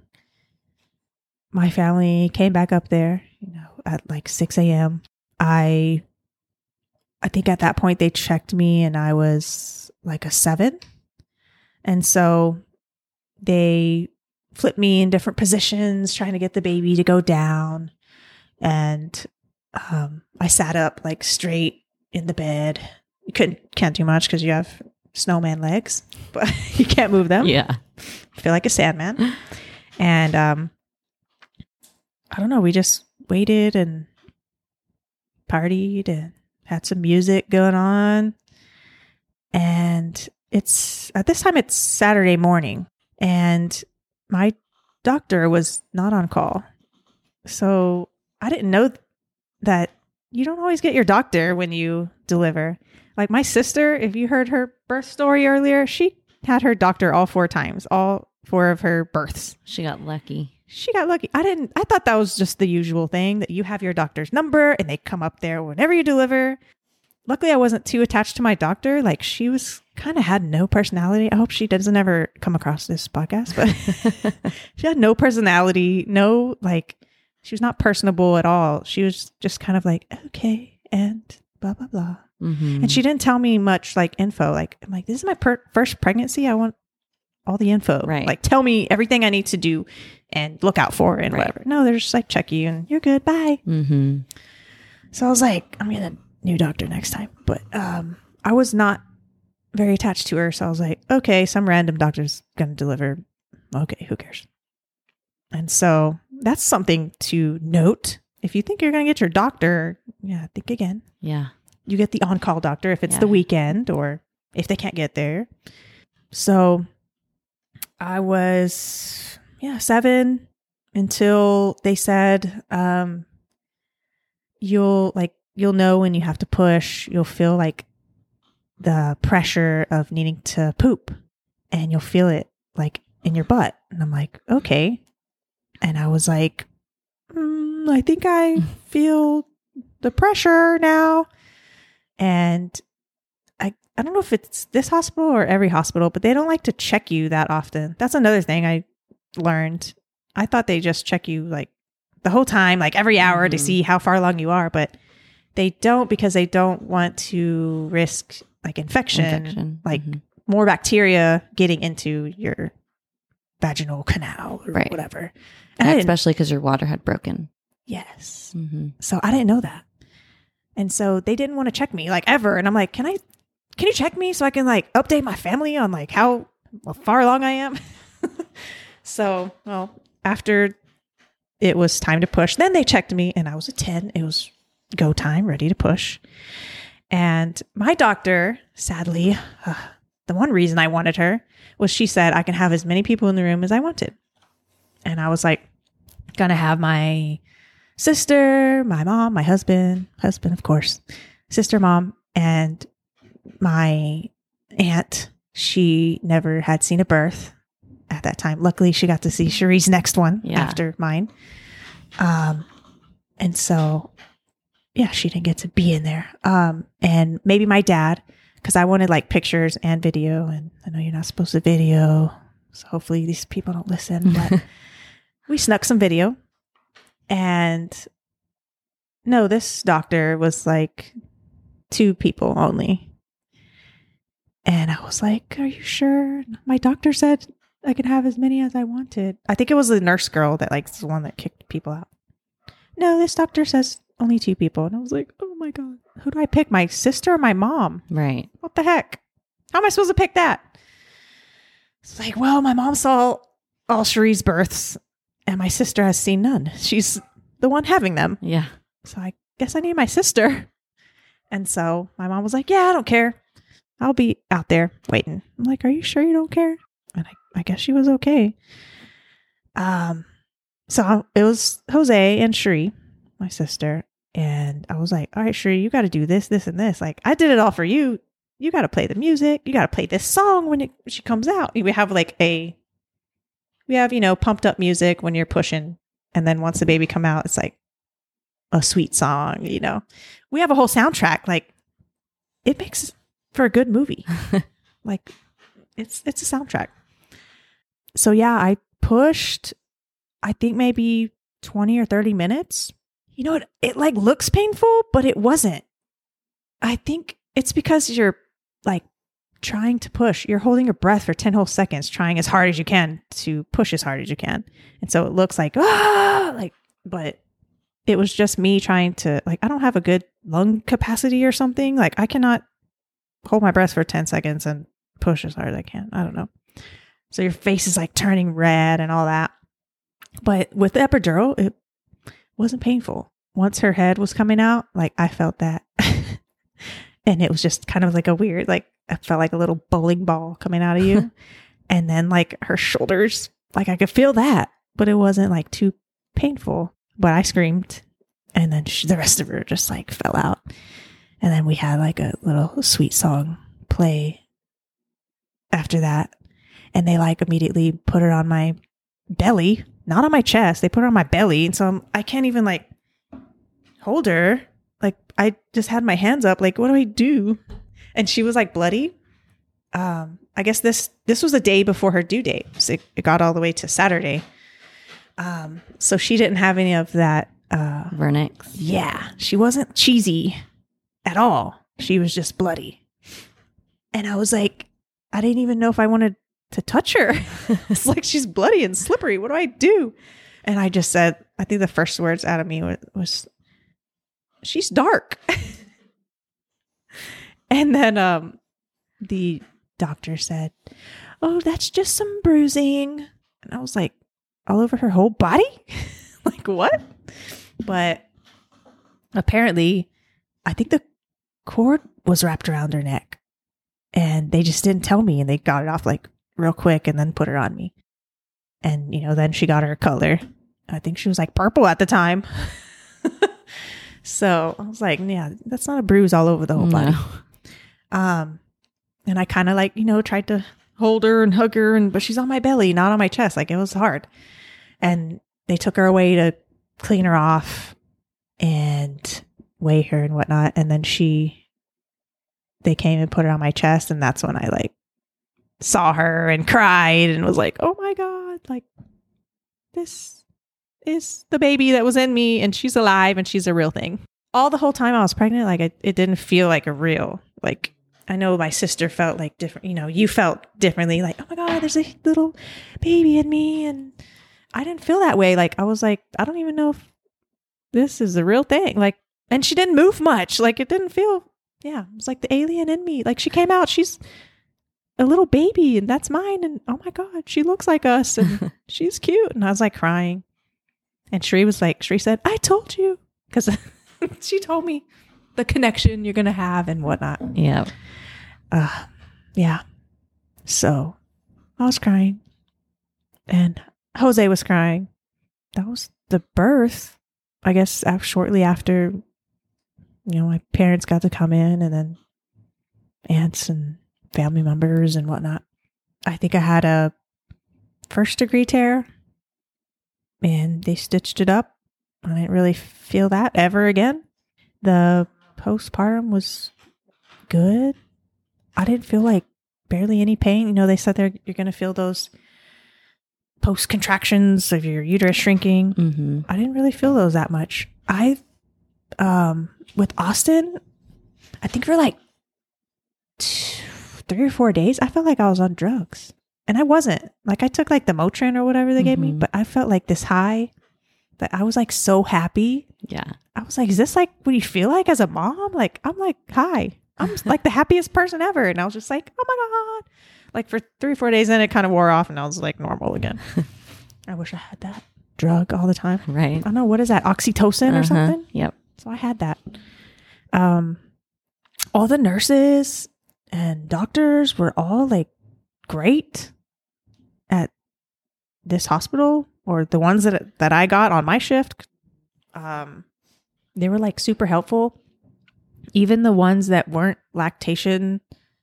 my family came back up there, you know, at like six a.m. I, I think at that point they checked me and I was like a seven. And so they flipped me in different positions, trying to get the baby to go down. And Um, I sat up like straight in the bed. You couldn't, can't do much because you have snowman legs, but you can't move them. Yeah. I feel like a sandman. And, um, I don't know. We just waited and partied and had some music going on. And it's, at this time, it's Saturday morning and my doctor was not on call. So I didn't know th- that you don't always get your doctor when you deliver. Like my sister, if you heard her birth story earlier, she had her doctor all four times, all four of her births. She got lucky. She got lucky. I didn't, I thought that was just the usual thing that you have your doctor's number and they come up there whenever you deliver. Luckily, I wasn't too attached to my doctor. Like she was kind of had no personality. I hope she doesn't ever come across this podcast, but she had no personality, no like, she was not personable at all. She was just kind of like, okay, and blah, blah, blah. Mm-hmm. And she didn't tell me much like info. Like, I'm like, this is my per- first pregnancy. I want all the info. Right. Like, tell me everything I need to do and look out for and Right. whatever. No, they're just like, check you and you're good. Bye. Mm-hmm. So I was like, I'm getting a new doctor next time. But um, I was not very attached to her. So I was like, okay, some random doctor's going to deliver. Okay, who cares? And so that's something to note. If you think you're going to get your doctor, yeah, think again. Yeah. You get the on-call doctor if it's Yeah. the weekend or if they can't get there. So I was, yeah, seven until they said, um, you'll like, you'll know when you have to push, you'll feel like the pressure of needing to poop and you'll feel it like in your butt. And I'm like, okay. And I was like, mm, I think I feel the pressure now. And I, I don't know if it's this hospital or every hospital, but they don't like to check you that often. That's another thing I learned. I thought they just check you like the whole time, like every hour mm-hmm. to see how far along you are, but they don't, because they don't want to risk like infection, infection. like mm-hmm. more bacteria getting into your vaginal canal or right. whatever. And especially because your water had broken. Yes. Mm-hmm. So I didn't know that. And so they didn't want to check me like ever. And I'm like, can I, can you check me so I can like update my family on like how far along I am? So, well, after it was time to push, then they checked me and I was a ten. It was go time, ready to push. And my doctor, sadly, uh, the one reason I wanted her was she said I can have as many people in the room as I wanted. And I was like, gonna have my sister, my mom, my husband, husband, of course, sister, mom, and my aunt. She never had seen a birth at that time. Luckily, she got to see Cherie's next one yeah. after mine. Um, and so, yeah, she didn't get to be in there. Um, and maybe my dad, because I wanted like pictures and video, and I know you're not supposed to video, so hopefully these people don't listen, but we snuck some video. And no, this doctor was like two people only. And I was like, are you sure? My doctor said I could have as many as I wanted. I think it was the nurse girl that like the one that kicked people out. No, this doctor says only two people. And I was like, oh my God, who do I pick? My sister or my mom? Right. What the heck? How am I supposed to pick that? It's like, well, my mom saw all Cherie's births and my sister has seen none. She's the one having them. Yeah. So I guess I need my sister. And so my mom was like, yeah, I don't care. I'll be out there waiting. I'm like, are you sure you don't care? And I, I guess she was okay. Um, so it was Jose and Cherie, my sister. And I was like, all right, Cherie, you got to do this, this, and this. Like, I did it all for you. You got to play the music. You got to play this song when it, she comes out. We have like a, we have, you know, pumped up music when you're pushing. And then once the baby come out, it's like a sweet song, you know. We have a whole soundtrack. Like, it makes for a good movie. Like, it's it's a soundtrack. So yeah, I pushed, I think maybe twenty or thirty minutes. You know, it, it like looks painful, but it wasn't. I think it's because you're like trying to push. You're holding your breath for ten whole seconds, trying as hard as you can to push as hard as you can. And so it looks like, ah, like, but it was just me trying to, like, I don't have a good lung capacity or something. Like, I cannot hold my breath for ten seconds and push as hard as I can. I don't know. So your face is like turning red and all that. But with the epidural, it wasn't painful. Once her head was coming out, like I felt that. And it was just kind of like a weird, like I felt like a little bowling ball coming out of you. And then like her shoulders, like I could feel that, but it wasn't like too painful. But I screamed, and then she, the rest of her just like fell out. And then we had like a little sweet song play after that. And they like immediately put her on my belly, not on my chest. They put her on my belly. And so I'm, I can't even like hold her. Like I just had my hands up. Like, what do I do? And she was like bloody. Um, I guess this, this was the day before her due date. So it, it got all the way to Saturday. Um, so she didn't have any of that. Uh, Vernix. Yeah. She wasn't cheesy at all. She was just bloody. And I was like, I didn't even know if I wanted to touch her. It's like, she's bloody and slippery. What do I do? And I just said, I think the first words out of me was, was she's dark. And then um, the doctor said, oh, that's just some bruising. And I was like, all over her whole body? Like, what? But apparently, I think the cord was wrapped around her neck. And they just didn't tell me. And they got it off like real quick and then put her on me. And, you know, then she got her color. I think she was like purple at the time. So I was like, yeah, that's not a bruise all over the whole body. No. Um, and I kind of like, you know, tried to hold her and hug her, and but she's on my belly, not on my chest. Like, it was hard. And they took her away to clean her off and weigh her and whatnot. And then she, they came and put her on my chest, and that's when I like saw her and cried and was like, oh my God, like this is the baby that was in me, and she's alive and she's a real thing. All the whole time I was pregnant, like it, it didn't feel like a real, like, I know my sister felt like different, you know, you felt differently, like, oh my God, there's a little baby in me. And I didn't feel that way. Like, I was like, I don't even know if this is the real thing. Like, and she didn't move much. Like, it didn't feel, yeah, it was like the alien in me. Like, she came out, she's a little baby, and that's mine. And oh my God, she looks like us, and she's cute. And I was like crying. And Sheree was like, Sheree said, I told you. Because she told me the connection you're going to have and whatnot. Yeah. Uh, yeah. So I was crying. And Jose was crying. That was the birth, I guess, af- shortly after, you know, my parents got to come in, and then aunts and family members and whatnot. I think I had a first degree tear, and they stitched it up. I didn't really feel that ever again. The postpartum was good. I didn't feel like barely any pain. You know, they said they're, you're going to feel those post contractions of your uterus shrinking. Mm-hmm. I didn't really feel those that much. I, um, with Austin, I think for like two, three or four days, I felt like I was on drugs, and I wasn't. Like, I took like the Motrin or whatever they mm-hmm. gave me, but I felt like this high that I was like so happy. Yeah. I was like, is this like what you feel like as a mom? Like, I'm like, hi, I'm like the happiest person ever. And I was just like, oh my God. Like, for three or four days, then it kind of wore off, and I was like normal again. I wish I had that drug all the time. Right. I don't know. What is that? Oxytocin uh-huh. or something? Yep. So I had that. Um, all the nurses and doctors were all like great at this hospital, or the ones that that I got on my shift. Um, they were like super helpful. Even the ones that weren't lactation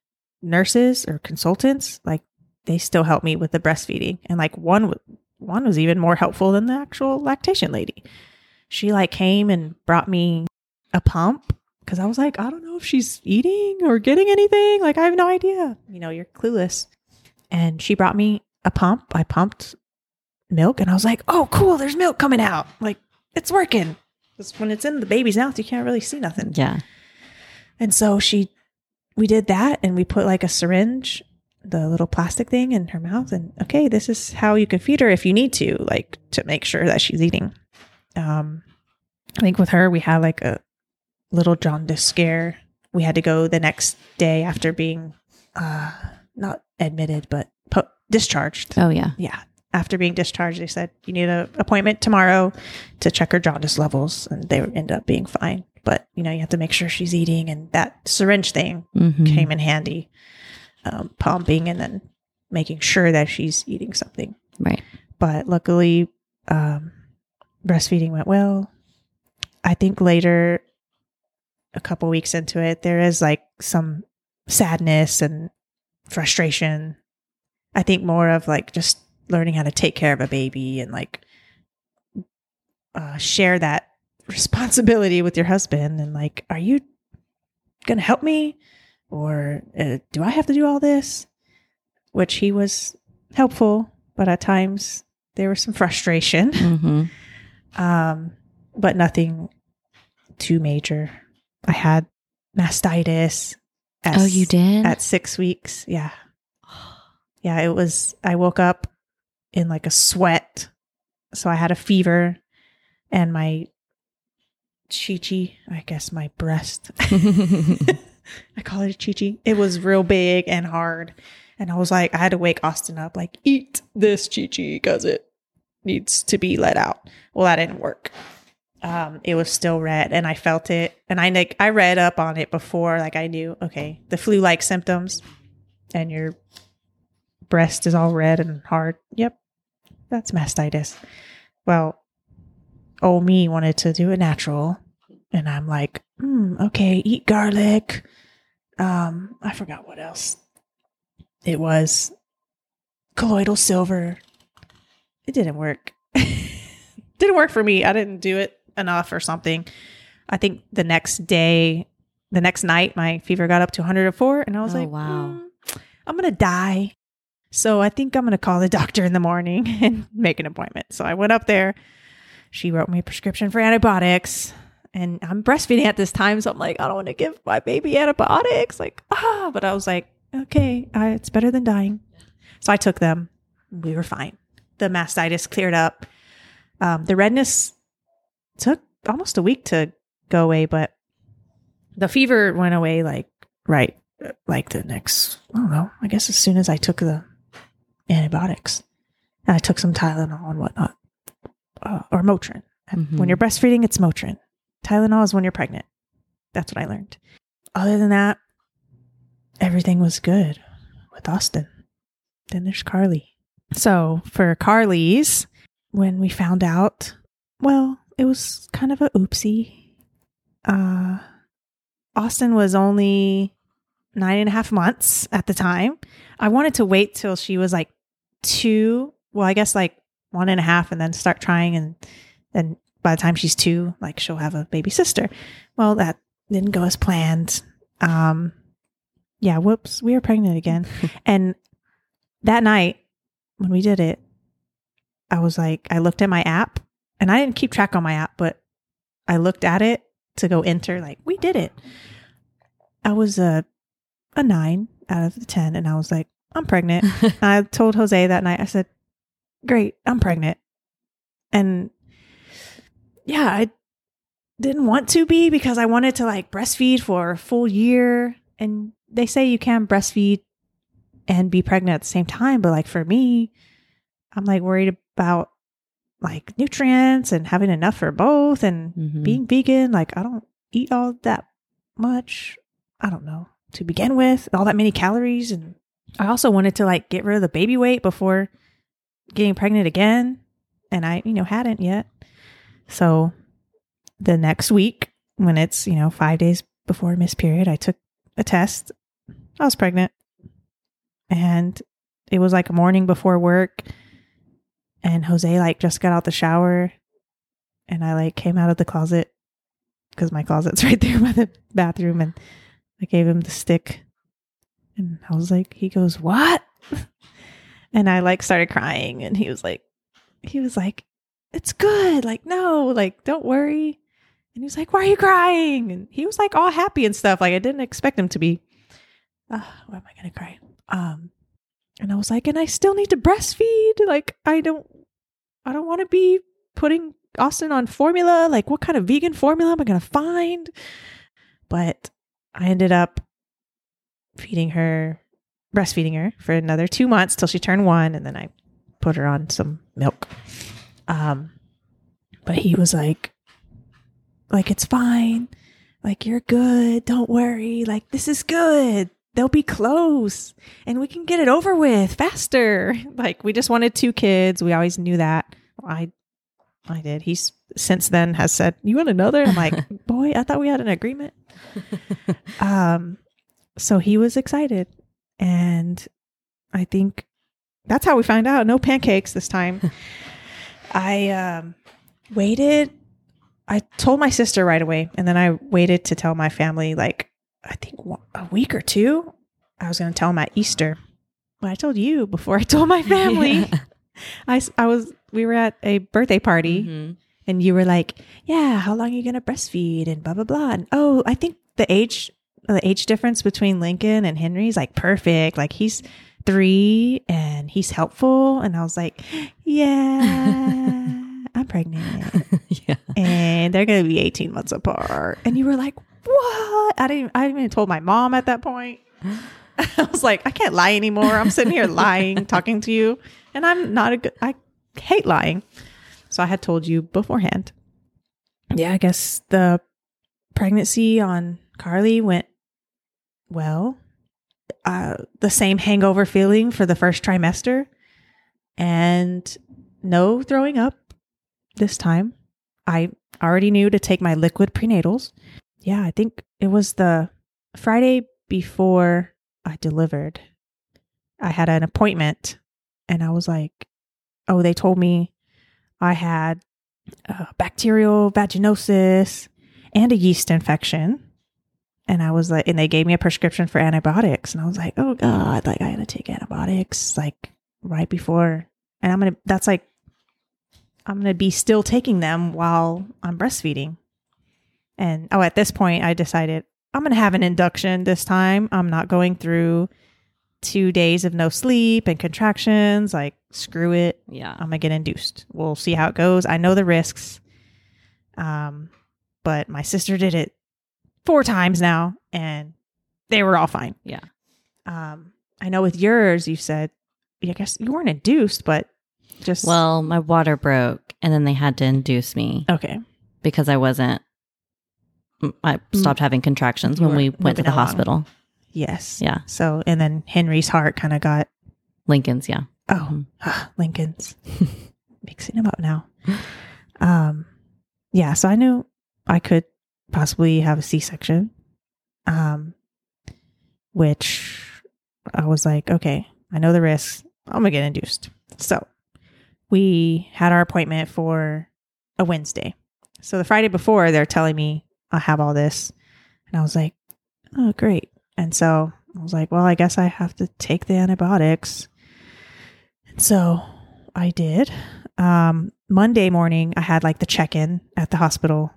nurses or consultants, like, they still helped me with the breastfeeding. And like one one was even more helpful than the actual lactation lady. She like came and brought me a pump, because I was like, I don't know if she's eating or getting anything. Like, I have no idea. You know, you're clueless. And she brought me a pump. I pumped milk, and I was like, oh, cool, there's milk coming out. Like, it's working. Because when it's in the baby's mouth, you can't really see nothing. Yeah. And so she, we did that, and we put like a syringe, the little plastic thing, in her mouth. And okay, this is how you can feed her if you need to, like, to make sure that she's eating. Um, I think with her, we had like a little jaundice scare. We had to go the next day after being, uh, not admitted, but po- discharged. Oh, yeah. Yeah. After being discharged, they said, you need an appointment tomorrow to check her jaundice levels. And they ended up being fine. But, you know, you have to make sure she's eating. And that syringe thing mm-hmm. came in handy. Um, pumping and then making sure that she's eating something. Right. But luckily, um, breastfeeding went well. I think later, a couple weeks into it, there is like some sadness and frustration. I think more of like just learning how to take care of a baby and like uh, share that responsibility with your husband. And like, are you going to help me? Or uh, do I have to do all this? Which he was helpful, but at times there was some frustration. Mm-hmm. Um, but nothing too major. I had mastitis. At, oh, you did? At six weeks. Yeah. Yeah, it was, I woke up in like a sweat. So I had a fever, and my chi-chi, I guess my breast. I call it a chi-chi. It was real big and hard. And I was like, I had to wake Austin up, like, eat this chi-chi because it needs to be let out. Well, that didn't work. Um, it was still red, and I felt it. And I like I read up on it before, like I knew, okay, the flu-like symptoms, and your breast is all red and hard. Yep, that's mastitis. Well, old me wanted to do it natural, and I'm like, mm, okay, eat garlic. Um, I forgot what else it was. colloidal silver. It didn't work. Didn't work for me. I didn't do it enough or something. I think the next day, the next night, my fever got up to one hundred four, and I was Oh, like, wow. mm, I'm going to die. So I think I'm going to call the doctor in the morning and make an appointment. So I went up there. She wrote me a prescription for antibiotics, and I'm breastfeeding at this time. So I'm like, I don't want to give my baby antibiotics. Like, ah, but I was like, okay, I, it's better than dying. So I took them. We were fine. The mastitis cleared up. Um, the redness took almost a week to go away, but the fever went away like right, like the next, I don't know, I guess as soon as I took the antibiotics. And I took some Tylenol and whatnot, uh, or Motrin. Mm-hmm. When you're breastfeeding, it's Motrin. Tylenol is when you're pregnant. That's what I learned. Other than that, everything was good with Austin. Then there's Carly. So for Carly's, when we found out, well, it was kind of a oopsie. Uh, Austin was only nine and a half months at the time. I wanted to wait till she was like two. Well, I guess like one and a half and then start trying. And then by the time she's two, like she'll have a baby sister. Well, that didn't go as planned. Um, yeah, whoops, we were pregnant again. And that night when we did it, I was like, I looked at my app, and I didn't keep track on my app, but I looked at it to go enter, like, we did it. I was a, a nine out of the ten, and I was like, I'm pregnant. I told Jose that night, I said, great, I'm pregnant. And yeah, I didn't want to be because I wanted to like breastfeed for a full year. And they say you can breastfeed and be pregnant at the same time. But like for me, I'm like worried about like nutrients and having enough for both and Mm-hmm. being vegan. Like I don't eat all that much. I don't know, to begin with, all that many calories. And I also wanted to like get rid of the baby weight before getting pregnant again. And I, you know, hadn't yet. So the next week when it's, you know, five days before missed period, I took a test. I was pregnant. And it was like a morning before work. And Jose like just got out the shower. And I like came out of the closet because my closet's right there by the bathroom. And I gave him the stick. And I was like, he goes, what? And I like started crying. And he was like, he was like, it's good. Like, no, like, don't worry. And he was like, why are you crying? And he was like all happy and stuff. Like I didn't expect him to be. Uh, why am I going to cry? Um, and I was like, and I still need to breastfeed. Like, I don't, I don't want to be putting Austin on formula. Like, what kind of vegan formula am I going to find? But I ended up feeding her, breastfeeding her for another two months till she turned one. And then I put her on some milk. Um, but he was like, like, it's fine. Like, you're good. Don't worry. Like, this is good. They'll be close and we can get it over with faster. Like, we just wanted two kids. We always knew that. I, I did. He's since then has said, you want another? I'm like, boy, I thought we had an agreement. um, so he was excited. And I think that's how we found out. No pancakes this time. I, um, waited. I told my sister right away. And then I waited to tell my family, like, I think a week or two. I was going to tell them at Easter. But I told you before I told my family. Yeah. I, I was, we were at a birthday party mm-hmm. and you were like, yeah, how long are you going to breastfeed and blah, blah, blah. And oh, I think the age, the age difference between Lincoln and Henry is like perfect. Like he's three and he's helpful. And I was like, yeah, I'm pregnant. Yeah. And they're going to be eighteen months apart. And you were like, what? I didn't, I even told my mom at that point. I was like, I can't lie anymore. I'm sitting here lying, talking to you. And I'm not a good, I hate lying. So I had told you beforehand. Yeah, I guess the pregnancy on Carly went well. Uh, the same hangover feeling for the first trimester. And no throwing up this time. I already knew to take my liquid prenatals. Yeah, I think it was the Friday before I delivered. I had an appointment And I was like, oh, they told me I had uh, bacterial vaginosis and a yeast infection. And I was like, and they gave me a prescription for antibiotics. And I was like, oh God, like I had to take antibiotics like right before. And I'm going to, that's like, I'm going to be still taking them while I'm breastfeeding. And oh, at this point I decided I'm going to have an induction this time. I'm not going through two days of no sleep and contractions. Like, screw it. Yeah. I'm going to get induced. We'll see how it goes. I know the risks. Um, but my sister did it four times now and they were all fine. Yeah. Um, I know with yours, you said, I guess you weren't induced, but just. Well, my water broke and then they had to induce me Okay. because I wasn't, I stopped having contractions You when we were went to moving the along. hospital. Yes. Yeah. So, and then Henry's heart kind of got, Lincoln's, yeah. oh, Lincoln's. Mixing them up now. Um, yeah. So I knew I could possibly have a C-section, um, which I was like, okay, I know the risks. I'm going to get induced. So we had our appointment for a Wednesday. So the Friday before, they're telling me I have all this. And I was like, oh, great. And so I was like, well, I guess I have to take the antibiotics. And so I did. Um, Monday morning, I had like the check-in at the hospital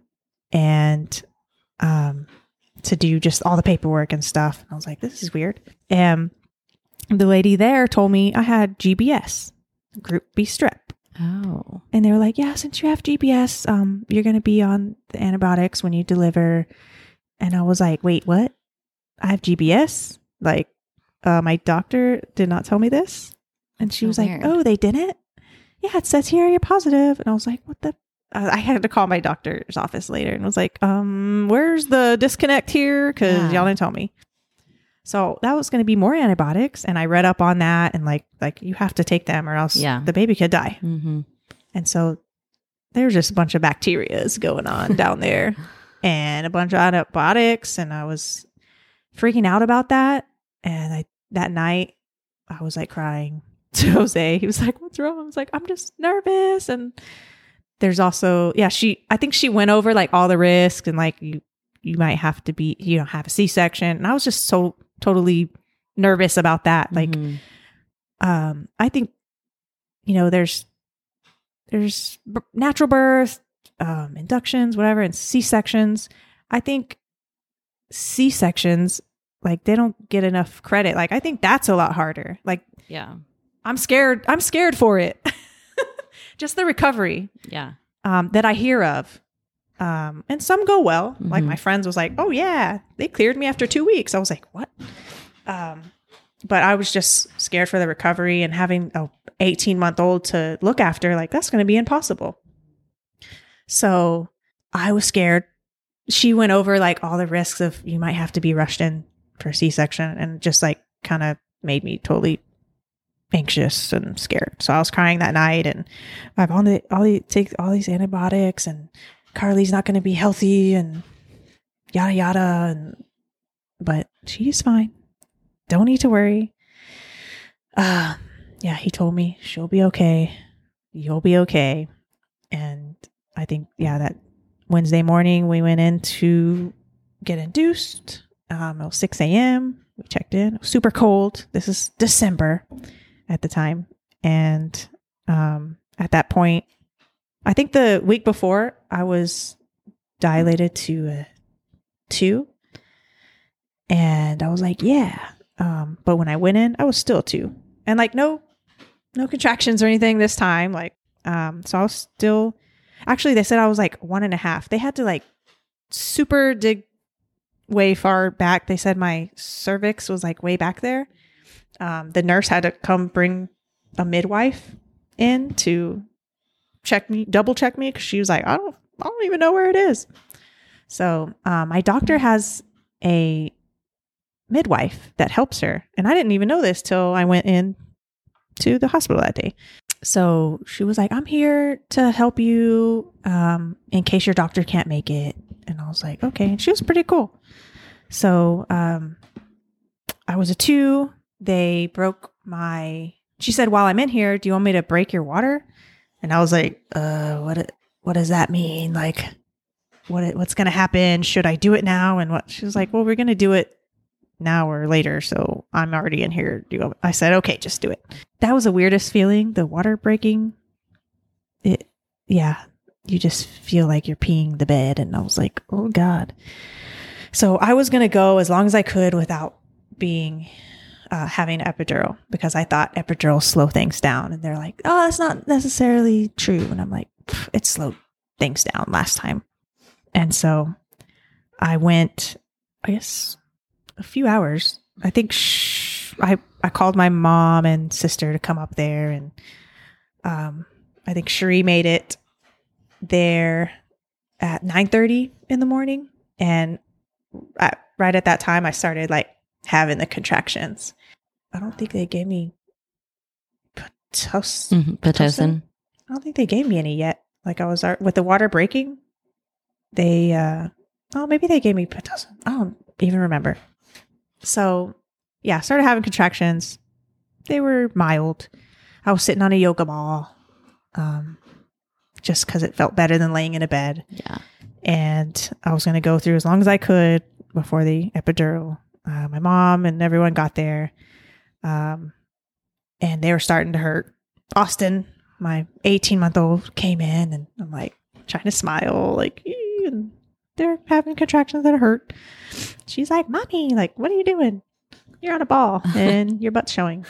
and um, to do just all the paperwork and stuff. And I was like, this is weird. And the lady there told me I had G B S, Group B strep. Oh. And they were like, yeah, since you have G B S, um, you're going to be on the antibiotics when you deliver. And I was like, wait, what? I have G B S? Like, uh, my doctor did not tell me this. And she So was weird. like, oh, they didn't? Yeah, it says here you're positive. And I was like, what the? Uh, I had to call my doctor's office later and was like, um, where's the disconnect here? Because Yeah. y'all didn't tell me. So that was going to be more antibiotics. And I read up on that and like, like you have to take them or else Yeah. the baby could die. Mm-hmm. And so there's just a bunch of bacterias going on down there and a bunch of antibiotics. And I was freaking out about that. And I, that night I was like crying to Jose. He was like, what's wrong? I was like, I'm just nervous. And there's also, yeah, she, I think she went over like all the risks and like you, you might have to be, you know, have a C-section. And I was just so totally nervous about that. Like, Mhm. um, I think, you know, there's, there's b- natural birth, um, inductions, whatever, and C-sections. I think C-sections, like they don't get enough credit. Like, I think that's a lot harder. Like, Yeah. I'm scared. I'm scared for it. Just the recovery, Yeah. um, that I hear of. Um, and some go well. Like Mhm. my friends was like, oh yeah, they cleared me after two weeks. I was like, what? Um, but I was just scared for the recovery and having a eighteen month old to look after, like that's going to be impossible. So I was scared. She went over like all the risks of you might have to be rushed in for a C-section and just like kind of made me totally anxious and scared. So I was crying that night and I've all the, all the, take all these antibiotics and Carly's not going to be healthy and yada, yada. And, but she's fine. Don't need to worry. Uh, yeah, he told me she'll be okay. You'll be okay. And I think, yeah, that Wednesday morning we went in to get induced. Um, it was six a.m. We checked in. It was super cold. This is December at the time. And um, at that point, I think the week before I was dilated to a two. And I was like, yeah. Um, but when I went in, I was still a two. And like, no, no contractions or anything this time. Like, um, so I was still, actually they said I was like one and a half. They had to like super dig way far back. They said my cervix was like way back there. Um, the nurse had to come bring a midwife in to check me, double check me. Cause she was like, I don't, I don't even know where it is. So, um, my doctor has a midwife that helps her. And I didn't even know this till I went in to the hospital that day. So she was like, I'm here to help you, um, in case your doctor can't make it. And I was like, okay. And she was pretty cool. So, um, I was a two. They broke my she said, while I'm in here, do you want me to break your water? And I was like, uh, what, what does that mean? Like, what, what's going to happen? Should I do it now? And what? She was like, well, we're going to do it now or later. So I'm already in here. Do you, I said, okay, just do it. That was the weirdest feeling. The water breaking. It, yeah, you just feel like you're peeing the bed. And I was like, oh God. So I was going to go as long as I could without being, uh, having an epidural, because I thought epidurals slow things down. And they're like, oh, that's not necessarily true. And I'm like, it slowed things down last time. And so I went, I guess, a few hours. I think sh- I, I called my mom and sister to come up there. And um, I think Cherie made it there at nine thirty in the morning. And at, right at that time, I started like having the contractions. I don't think they gave me Pitocin. Mm-hmm. Pitocin. I don't think they gave me any yet. Like I was with the water breaking. They, uh, oh, maybe they gave me Pitocin. I don't even remember. So yeah, started having contractions. They were mild. I was sitting on a yoga ball, um, just because it felt better than laying in a bed. Yeah. And I was going to go through as long as I could before the epidural. Uh, my mom and everyone got there. Um, and they were starting to hurt. Austin, my eighteen month old, came in, and I'm like trying to smile, like, and they're having contractions that hurt. She's like, Mommy, like, what are you doing? You're on a ball and your butt's showing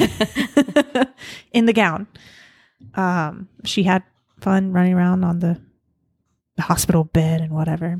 in the gown. Um, she had fun running around on the, the hospital bed and whatever.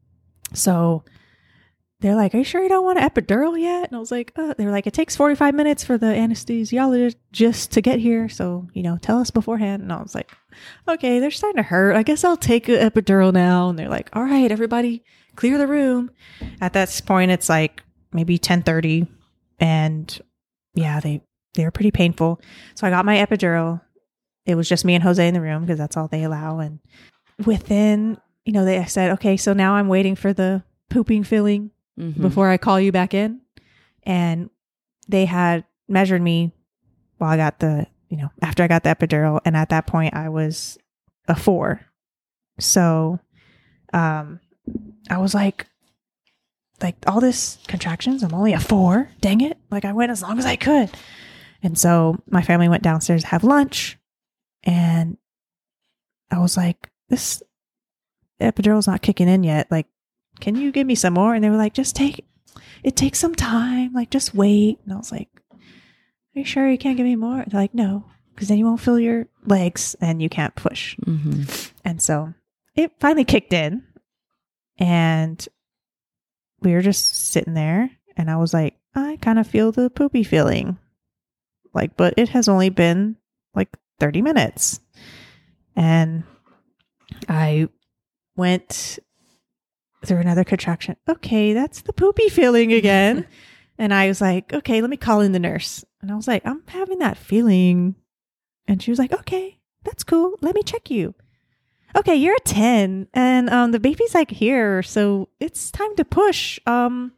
So they're like, are you sure you don't want an epidural yet? And I was like, uh, they were like, it takes forty-five minutes for the anesthesiologist just to get here. So, you know, tell us beforehand. And I was like, okay, they're starting to hurt. I guess I'll take an epidural now. And they're like, all right, everybody clear the room. At that point, it's like maybe ten thirty. And yeah, they, they were pretty painful. So I got my epidural. It was just me and Jose in the room because that's all they allow. And within, you know, they said, okay, so now I'm waiting for the pooping feeling. Mm-hmm. Before I call you back in. And they had measured me while I got the, you know, after I got the epidural. And at that point I was a four. So, um, I was like, like all this contractions, I'm only a four. Dang it. Like I went as long as I could. And so my family went downstairs to have lunch, and I was like, this epidural's not kicking in yet. Like, can you give me some more? And they were like, just take, it takes some time. Like, just wait. And I was like, are you sure you can't give me more? They're like, no, because then you won't feel your legs and you can't push. Mm-hmm. And so it finally kicked in, and we were just sitting there, and I was like, I kind of feel the poopy feeling. Like, but it has only been like thirty minutes. And I went through another contraction. Okay, that's the poopy feeling again. And I was like, okay, let me call in the nurse. And I was like, I'm having that feeling. And she was like, okay, that's cool. Let me check you. Okay, you're a ten, and um, the baby's like here, so it's time to push. Um,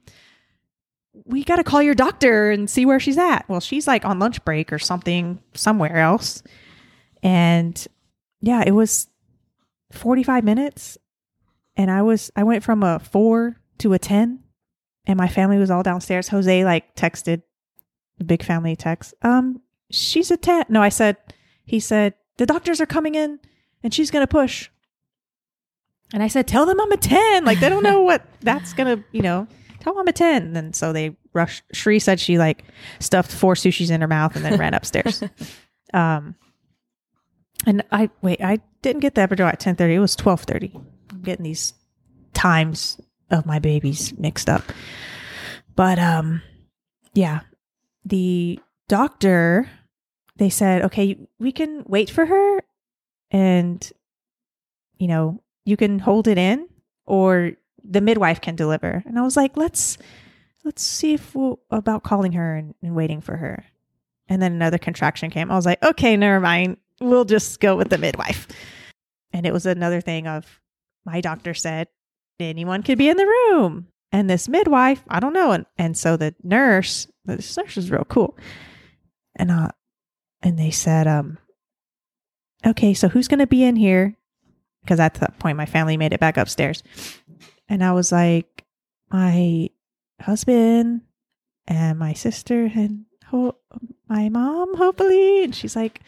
we got to call your doctor and see where she's at. Well, she's like on lunch break or something somewhere else. And yeah, it was forty-five minutes. And I was, I went from a four to a ten, and my family was all downstairs. Jose like texted the big family text. Um, she's a ten. No, I said, he said, the doctors are coming in and she's going to push. And I said, tell them I'm a ten. Like, they don't know what that's going to, you know, tell them I'm a ten. And so they rushed. Shri said she like stuffed four sushis in her mouth and then ran upstairs. Um, and I, wait, I didn't get the epidural at ten thirty. It was twelve thirty. I'm getting these times of my babies mixed up. But, um, yeah, the doctor, they said, okay, we can wait for her, and, you know, you can hold it in, or the midwife can deliver. And I was like, let's, let's see if we'll, about calling her and, and waiting for her. And then another contraction came. I was like, okay, never mind. We'll just go with the midwife. And it was another thing of, my doctor said, anyone could be in the room. And this midwife, I don't know. And, and so the nurse, this nurse was real cool. And uh, and they said, um, okay, so who's going to be in here? Because at that point, my family made it back upstairs. And I was like, my husband and my sister and ho- my mom, hopefully. And she's like,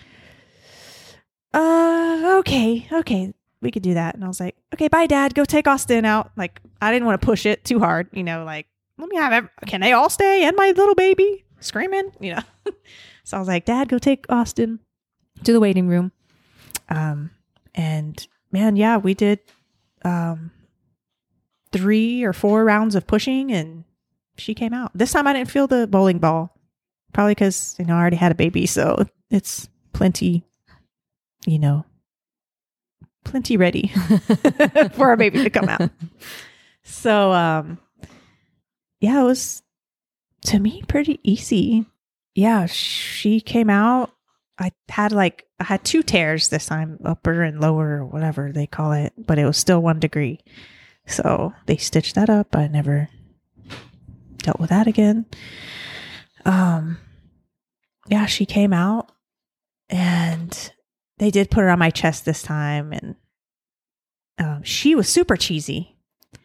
uh, okay, okay, we could do that. And I was like, okay, bye, Dad. Go take Austin out. Like, I didn't want to push it too hard, you know, like, let me have, ev- can they all stay? And my little baby screaming, you know? So I was like, Dad, go take Austin to the waiting room. Um, and man, yeah, we did, um, three or four rounds of pushing and she came out. This time I didn't feel the bowling ball, probably because, you know, I already had a baby. So it's plenty, you know, plenty ready for a baby to come out. So, um, yeah, it was, to me, pretty easy. Yeah, she came out. I had like, I had two tears this time, upper and lower, or whatever they call it, but it was still one degree. So they stitched that up. I never dealt with that again. Um, yeah, she came out and they did put her on my chest this time. And um, she was super cheesy.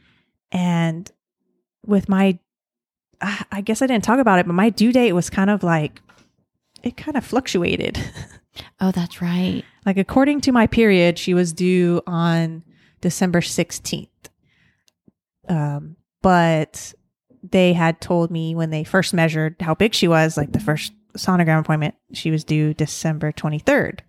And with my, I, I guess I didn't talk about it, but my due date was kind of like, it kind of fluctuated. Oh, that's right. Like according to my period, she was due on December sixteenth. Um, but they had told me when they first measured how big she was, like the first sonogram appointment, she was due December twenty-third.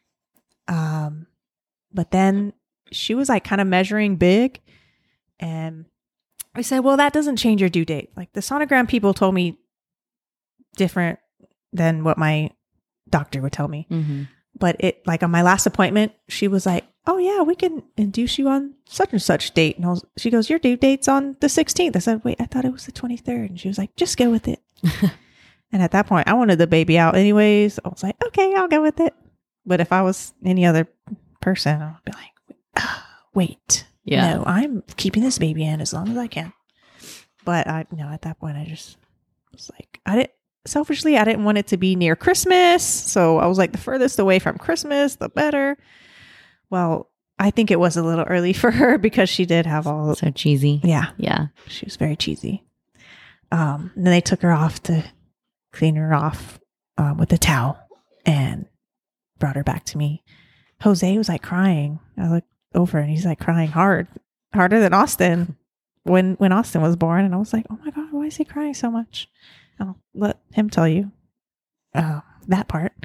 Um, but then she was like kind of measuring big. And I said, well, that doesn't change your due date. Like the sonogram people told me different than what my doctor would tell me. Mm-hmm. But it, like on my last appointment, she was like, oh yeah, we can induce you on such and such date. And I was, she goes, your due date's on the sixteenth. I said, wait, I thought it was the twenty-third. And she was like, just go with it. And at that point, I wanted the baby out anyways. I was like, okay, I'll go with it. But if I was any other person, I would be like, oh, wait, yeah. no, I'm keeping this baby in as long as I can. But I, you know, at that point, I just was like, I didn't, selfishly, I didn't want it to be near Christmas. So I was like, the furthest away from Christmas, the better. Well, I think it was a little early for her because she did have all... So cheesy. Yeah. Yeah. She was very cheesy. Um, and then they took her off to clean her off um, with a towel and brought her back to me. Jose was like crying. I looked over and he's like crying hard, harder than Austin when, when Austin was born. And I was like, oh my God, why is he crying so much? I'll let him tell you uh, that part.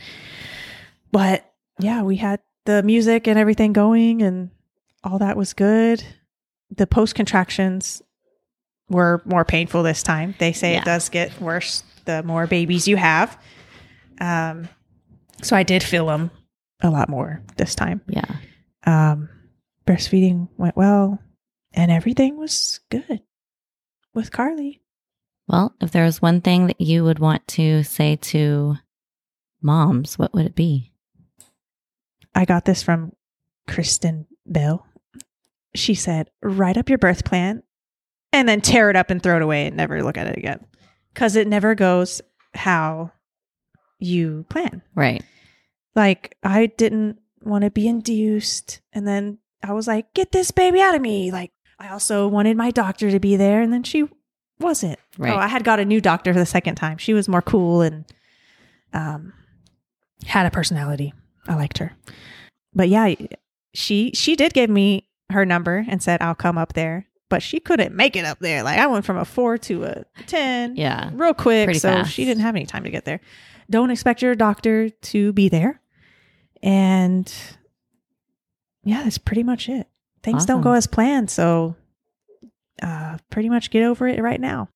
But yeah, we had the music and everything going and all that was good. The post contractions were more painful this time. They say yeah. It does get worse the more babies you have. Um, so I did feel them a lot more this time. Yeah. Um, breastfeeding went well and everything was good with Carly. Well, if there was one thing that you would want to say to moms, what would it be? I got this from Kristen Bell. She said, write up your birth plan and then tear it up and throw it away and never look at it again. Because it never goes how you plan. Right. Like, I didn't want to be induced. And then I was like, get this baby out of me. Like, I also wanted my doctor to be there. And then she wasn't. Right. Oh, I had got a new doctor for the second time. She was more cool and um, had a personality. I liked her. But yeah, she she did give me her number and said, I'll come up there. But she couldn't make it up there. Like I went from a four to a ten yeah, real quick. pretty So fast. She didn't have any time to get there. Don't expect your doctor to be there. And yeah, that's pretty much it. Things Awesome. don't go as planned. So uh, pretty much get over it right now.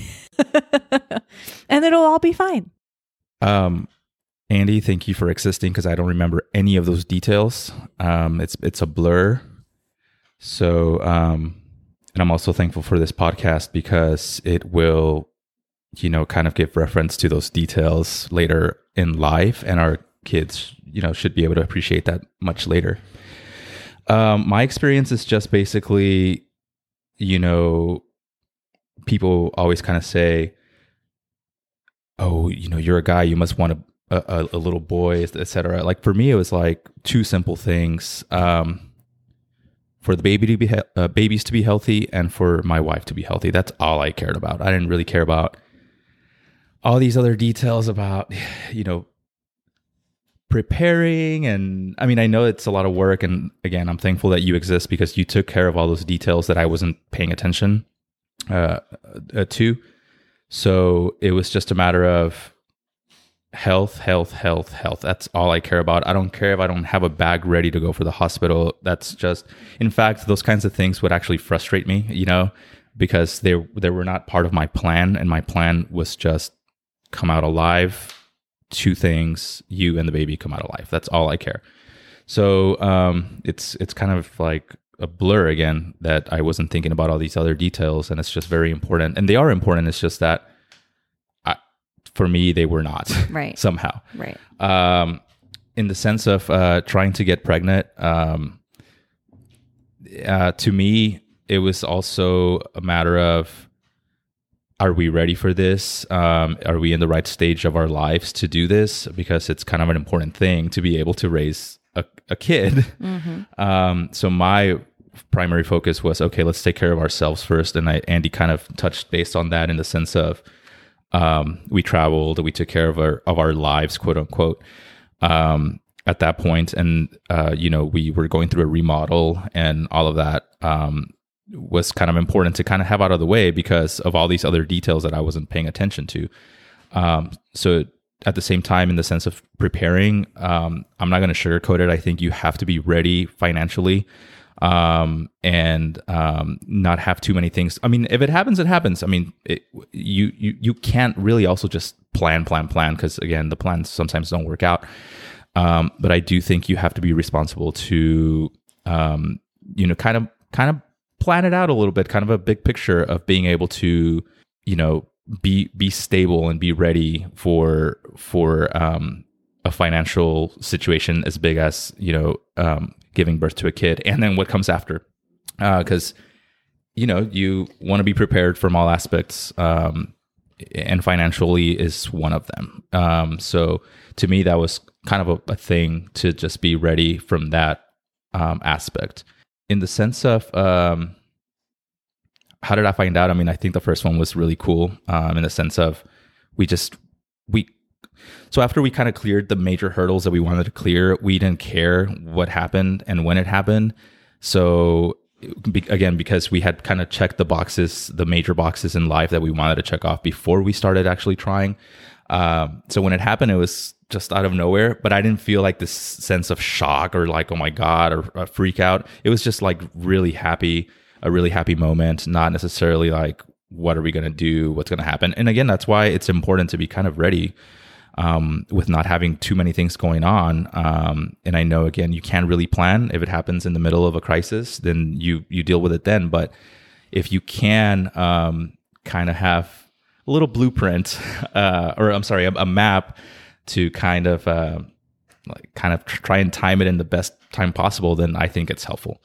And it'll all be fine. Um, Andy, thank you for existing because I don't remember any of those details. Um, it's it's a blur. So, um, and I'm also thankful for this podcast because it will, you know, kind of give reference to those details later in life, and our kids, you know, should be able to appreciate that much later. Um, my experience is just basically, you know, people always kind of say, oh, you know, you're a guy, you must want to a, a, a little boy, et cetera. Like for me, it was like two simple things. Um, for the baby to be he- uh, babies to be healthy, and for my wife to be healthy. That's all I cared about. I didn't really care about all these other details about, you know, preparing. And I mean, I know it's a lot of work. And again, I'm thankful that you exist because you took care of all those details that I wasn't paying attention uh, uh, to. So it was just a matter of health, health, health, health. That's all I care about. I don't care if I don't have a bag ready to go for the hospital. That's just, in fact, those kinds of things would actually frustrate me, you know, because they they were not part of my plan. And my plan was just come out alive. Two things, you and the baby come out alive. That's all I care. So um, it's it's kind of like a blur again that I wasn't thinking about all these other details, and it's just very important. And they are important. It's just that for me, they were not, right? somehow. Right. Um, in the sense of uh, trying to get pregnant, um, uh, to me, it was also a matter of, are we ready for this? Um, are we in the right stage of our lives to do this? Because it's kind of an important thing to be able to raise a, a kid. Mm-hmm. Um, so my primary focus was, okay, let's take care of ourselves first. And I, Andy kind of touched base on that in the sense of, Um, we traveled, we took care of our of our lives, quote unquote, um, at that point. And, uh, you know, we were going through a remodel, and all of that um, was kind of important to kind of have out of the way because of all these other details that I wasn't paying attention to. Um, so at the same time, in the sense of preparing, um, I'm not going to sugarcoat it. I think you have to be ready financially. Um, and, um, not have too many things. I mean, if it happens, it happens. I mean, it, you, you, you can't really also just plan, plan, plan. Cause again, the plans sometimes don't work out. Um, but I do think you have to be responsible to, um, you know, kind of, kind of plan it out a little bit, kind of a big picture of being able to, you know, be, be stable and be ready for, for, um, a financial situation as big as, you know, um, giving birth to a kid, and then what comes after. Because, uh, you know, you want to be prepared from all aspects, um, and financially is one of them. Um, so to me, that was kind of a, a thing to just be ready from that um, aspect. In the sense of, um, how did I find out? I mean, I think the first one was really cool um, in the sense of we just, we, So after we kind of cleared the major hurdles that we wanted to clear, we didn't care what happened and when it happened. So again, because we had kind of checked the boxes, the major boxes in life that we wanted to check off before we started actually trying. Um, so when it happened, it was just out of nowhere, but I didn't feel like this sense of shock or like, oh my God, or a freak out. It was just like really happy, a really happy moment, not necessarily like, what are we going to do? What's going to happen? And again, that's why it's important to be kind of ready. Um, with not having too many things going on. Um, and I know, again, you can't really plan. If it happens in the middle of a crisis, then you you deal with it then. But if you can um, kind of have a little blueprint, uh, or I'm sorry, a, a map to kind of uh, like kind of try and time it in the best time possible, then I think it's helpful.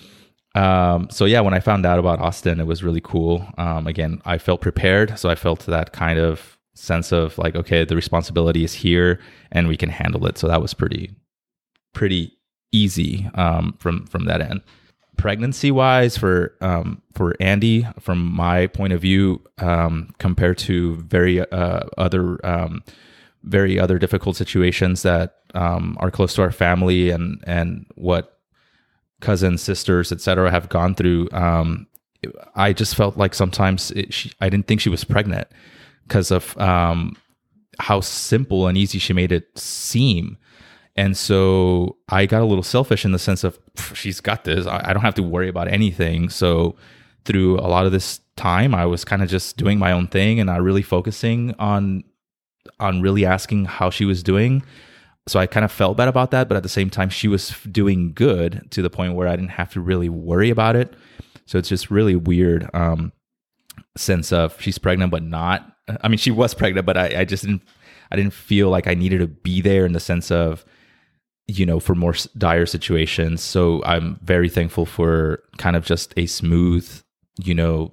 Um, so yeah, when I found out about Austin, it was really cool. Um, again, I felt prepared. So I felt that kind of sense of like, okay, the responsibility is here and we can handle it. So that was pretty, pretty easy um, from from that end. Pregnancy wise, for um, for Andy, from my point of view, um, compared to very uh, other um, very other difficult situations that um, are close to our family and and what cousins, sisters, et cetera, have gone through, um, I just felt like sometimes it, she, I didn't think she was pregnant. Because of um, how simple and easy she made it seem. And so I got a little selfish in the sense of, she's got this. I, I don't have to worry about anything. So through a lot of this time, I was kind of just doing my own thing and not really focusing on, on really asking how she was doing. So I kind of felt bad about that. But at the same time, she was doing good to the point where I didn't have to really worry about it. So it's just really weird um, sense of she's pregnant, but not. I mean, she was pregnant, but I, I just didn't, I didn't feel like I needed to be there in the sense of, you know, for more dire situations. So I'm very thankful for kind of just a smooth, you know,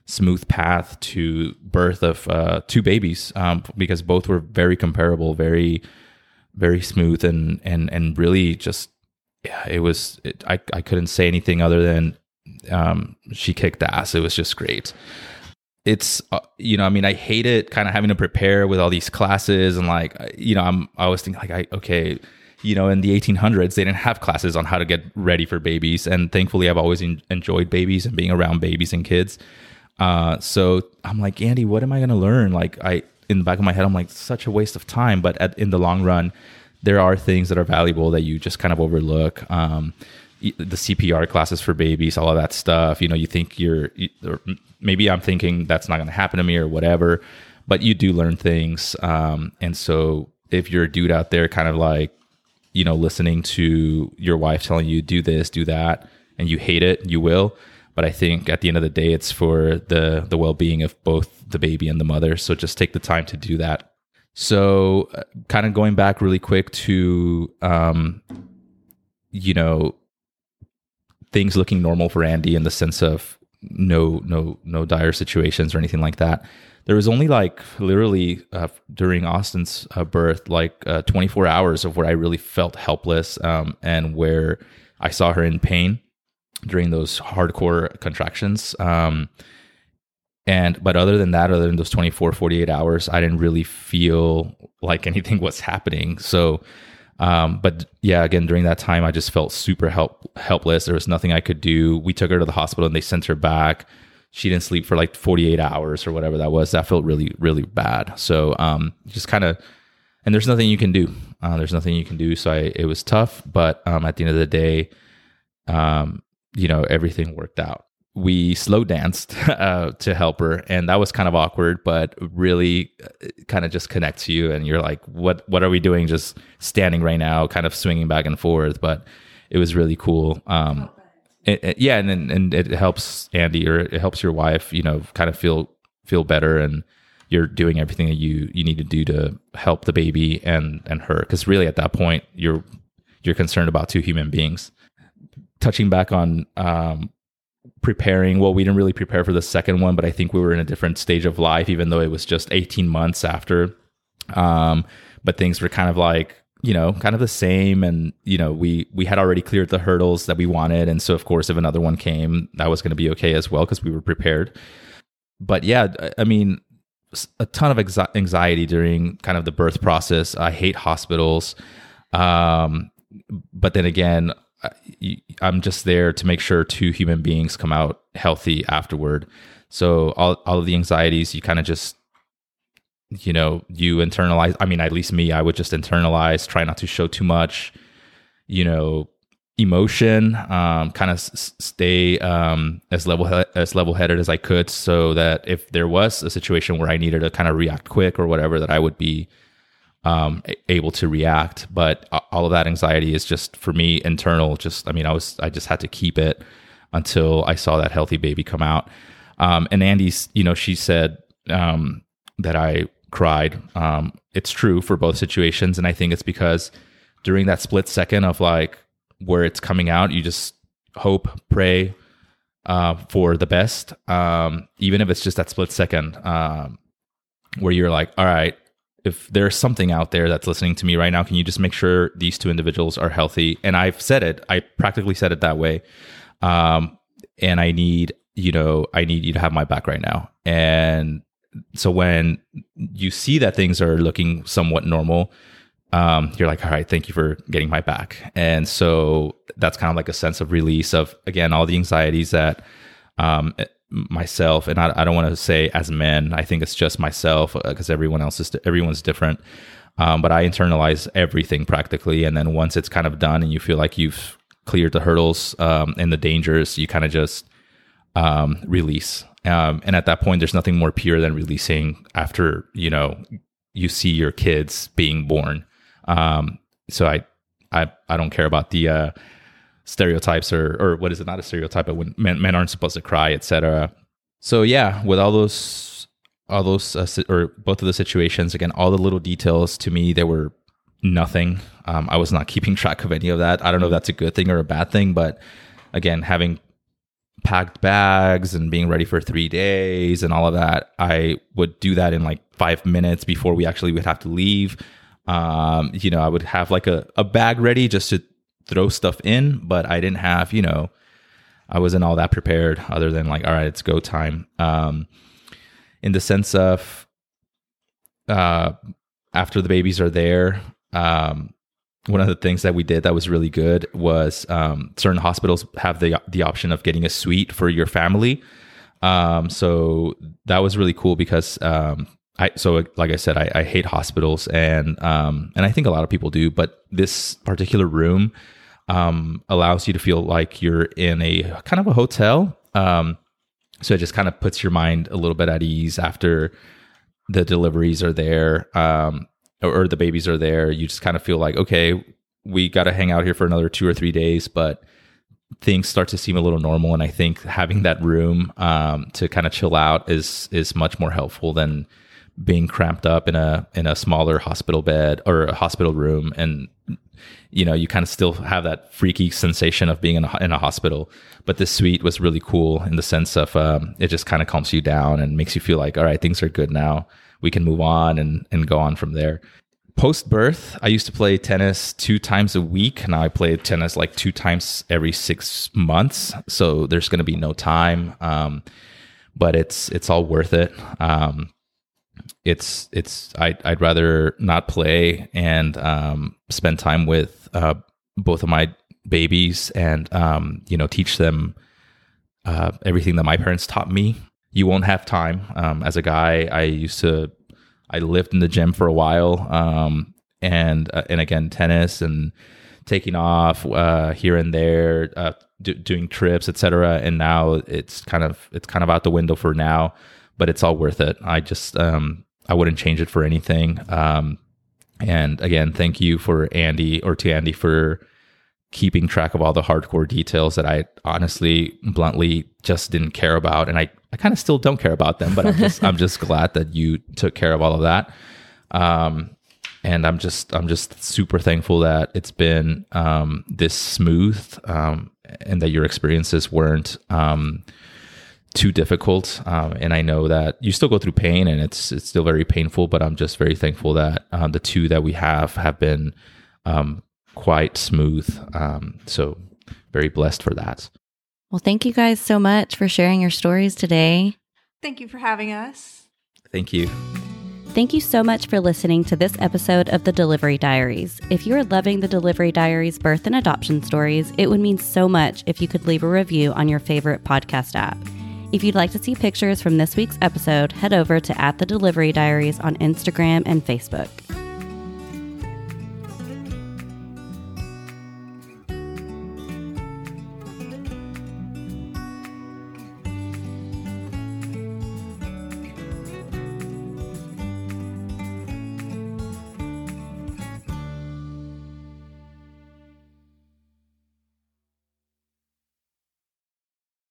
smooth path to birth of uh, two babies, um, because both were very comparable, very, very smooth, and and and really just, yeah, it was. It, I I couldn't say anything other than um, she kicked ass. It was just great. It's uh, you know, I mean, I hate it kind of having to prepare with all these classes and like, you know, I'm I was thinking like, I okay. You know, in the eighteen hundreds, they didn't have classes on how to get ready for babies. And thankfully, I've always en- enjoyed babies and being around babies and kids. Uh, so I'm like, Andy, what am I going to learn? Like, I in the back of my head, I'm like, such a waste of time. But at, in the long run, there are things that are valuable that you just kind of overlook. Um, the C P R classes for babies, all of that stuff. You know, you think you're, or maybe I'm thinking that's not going to happen to me or whatever. But you do learn things. Um, and so if you're a dude out there kind of like, you know, listening to your wife telling you do this, do that, and you hate it, you will. But I think at the end of the day, it's for the the well-being of both the baby and the mother. So just take the time to do that. So uh, kind of going back really quick to, um, you know, things looking normal for Andy in the sense of no, no, no dire situations or anything like that. There was only like literally uh, during Austin's uh, birth, like uh, twenty-four hours of where I really felt helpless, um, and where I saw her in pain during those hardcore contractions. Um, and, but other than that, other than those twenty-four, forty-eight hours, I didn't really feel like anything was happening. So, um, but yeah, again, during that time, I just felt super help helpless. There was nothing I could do. We took her to the hospital and they sent her back. She didn't sleep for like forty-eight hours or whatever that was. That felt really, really bad. So, um, just kind of, and there's nothing you can do. Uh, there's nothing you can do. So I, it was tough, but, um, at the end of the day, um, you know, everything worked out. We slow danced, uh, to help her. And that was kind of awkward, but really kind of just connects you. And you're like, what, what are we doing? Just standing right now, kind of swinging back and forth. But it was really cool. Um, It, it, yeah, and and it helps Andy, or it helps your wife, you know, kind of feel feel better, and you're doing everything that you you need to do to help the baby and and her, because really at that point you're you're concerned about two human beings. Touching back on um, preparing, well, we didn't really prepare for the second one, but I think we were in a different stage of life, even though it was just eighteen months after. Um, but things were kind of like, you know, kind of the same. And, you know, we, we had already cleared the hurdles that we wanted. And so, of course, if another one came, that was going to be okay as well, because we were prepared. But yeah, I mean, a ton of anxiety during kind of the birth process. I hate hospitals. Um, but then again, I'm just there to make sure two human beings come out healthy afterward. So all, all of the anxieties, you kind of just, you know, you internalize. I mean, at least me, I would just internalize, try not to show too much, you know, emotion, um, kind of s- stay um, as level he- as level headed as I could, so that if there was a situation where I needed to kind of react quick or whatever, that I would be um, a- able to react. But all of that anxiety is just, for me, internal. Just, I mean, I was, I just had to keep it until I saw that healthy baby come out. Um, and Andy's, you know, she said um, that I cried. Um, it's true for both situations. And I think it's because during that split second of like where it's coming out, you just hope, pray uh, for the best. Um, even if it's just that split second um, where you're like, all right, if there's something out there that's listening to me right now, can you just make sure these two individuals are healthy? And I've said it, I practically said it that way. Um, and I need, you know, I need you to have my back right now. And so when you see that things are looking somewhat normal, um, you're like, all right, thank you for getting my back. And so that's kind of like a sense of release of, again, all the anxieties that um, myself, and I, I don't want to say as men, I think it's just myself, because everyone else is, everyone's different. Um, but I internalize everything practically. And then once it's kind of done and you feel like you've cleared the hurdles um, and the dangers, you kind of just um, release. Um, and at that point, there's nothing more pure than releasing after, you know, you see your kids being born. Um, so I, I, I don't care about the uh, stereotypes or, or what is it? Not a stereotype, but when men, men aren't supposed to cry, et cetera. So yeah, with all those, all those, uh, or both of the situations, again, all the little details, to me, they were nothing. Um, I was not keeping track of any of that. I don't know if that's a good thing or a bad thing, but again, having packed bags and being ready for three days and all of that. I would do that in like five minutes before we actually would have to leave. Um, you know, I would have like a, a bag ready just to throw stuff in, but I didn't have, you know, I wasn't all that prepared other than like, all right, it's go time. Um, in the sense of, uh, after the babies are there, um, one of the things that we did that was really good was, um, certain hospitals have the, the option of getting a suite for your family. Um, so that was really cool because, um, I, so like I said, I, I hate hospitals and, um, and I think a lot of people do, but this particular room, um, allows you to feel like you're in a kind of a hotel. Um, so it just kind of puts your mind a little bit at ease after the deliveries are there, um, or, or the babies are there. You just kind of feel like, okay, we got to hang out here for another two or three days, but things start to seem a little normal. And I think having that room, um, to kind of chill out is, is much more helpful than being cramped up in a, in a smaller hospital bed or a hospital room. And, you know, you kind of still have that freaky sensation of being in a, in a hospital. But this suite was really cool in the sense of, um, it just kind of calms you down and makes you feel like, all right, things are good now. We can move on and, and go on from there. Post-birth, I used to play tennis two times a week. Now I play tennis like two times every six months. So there's going to be no time. Um, but it's, it's all worth it. Um, it's, it's, I, I'd rather not play and, um, spend time with, uh, both of my babies and, um, you know, teach them, uh, everything that my parents taught me. You won't have time. Um, as a guy, I used to, I lived in the gym for a while, um, and uh, and again tennis and taking off uh, here and there, uh, do, doing trips, et cetera. And now it's kind of it's kind of out the window for now, but it's all worth it. I just um, I wouldn't change it for anything. Um, and again, thank you for Andy or to Andy for keeping track of all the hardcore details that I honestly, bluntly, just didn't care about, and I. I kind of still don't care about them, but I'm just I'm just glad that you took care of all of that, um, and I'm just I'm just super thankful that it's been um, this smooth, um, and that your experiences weren't um, too difficult. Um, and I know that you still go through pain, and it's it's still very painful. But I'm just very thankful that um, the two that we have have been um, quite smooth. Um, so very blessed for that. Well, thank you guys so much for sharing your stories today. Thank you for having us. Thank you. Thank you so much for listening to this episode of The Delivery Diaries. If you are loving The Delivery Diaries birth and adoption stories, it would mean so much if you could leave a review on your favorite podcast app. If you'd like to see pictures from this week's episode, head over to at The Delivery Diaries on Instagram and Facebook.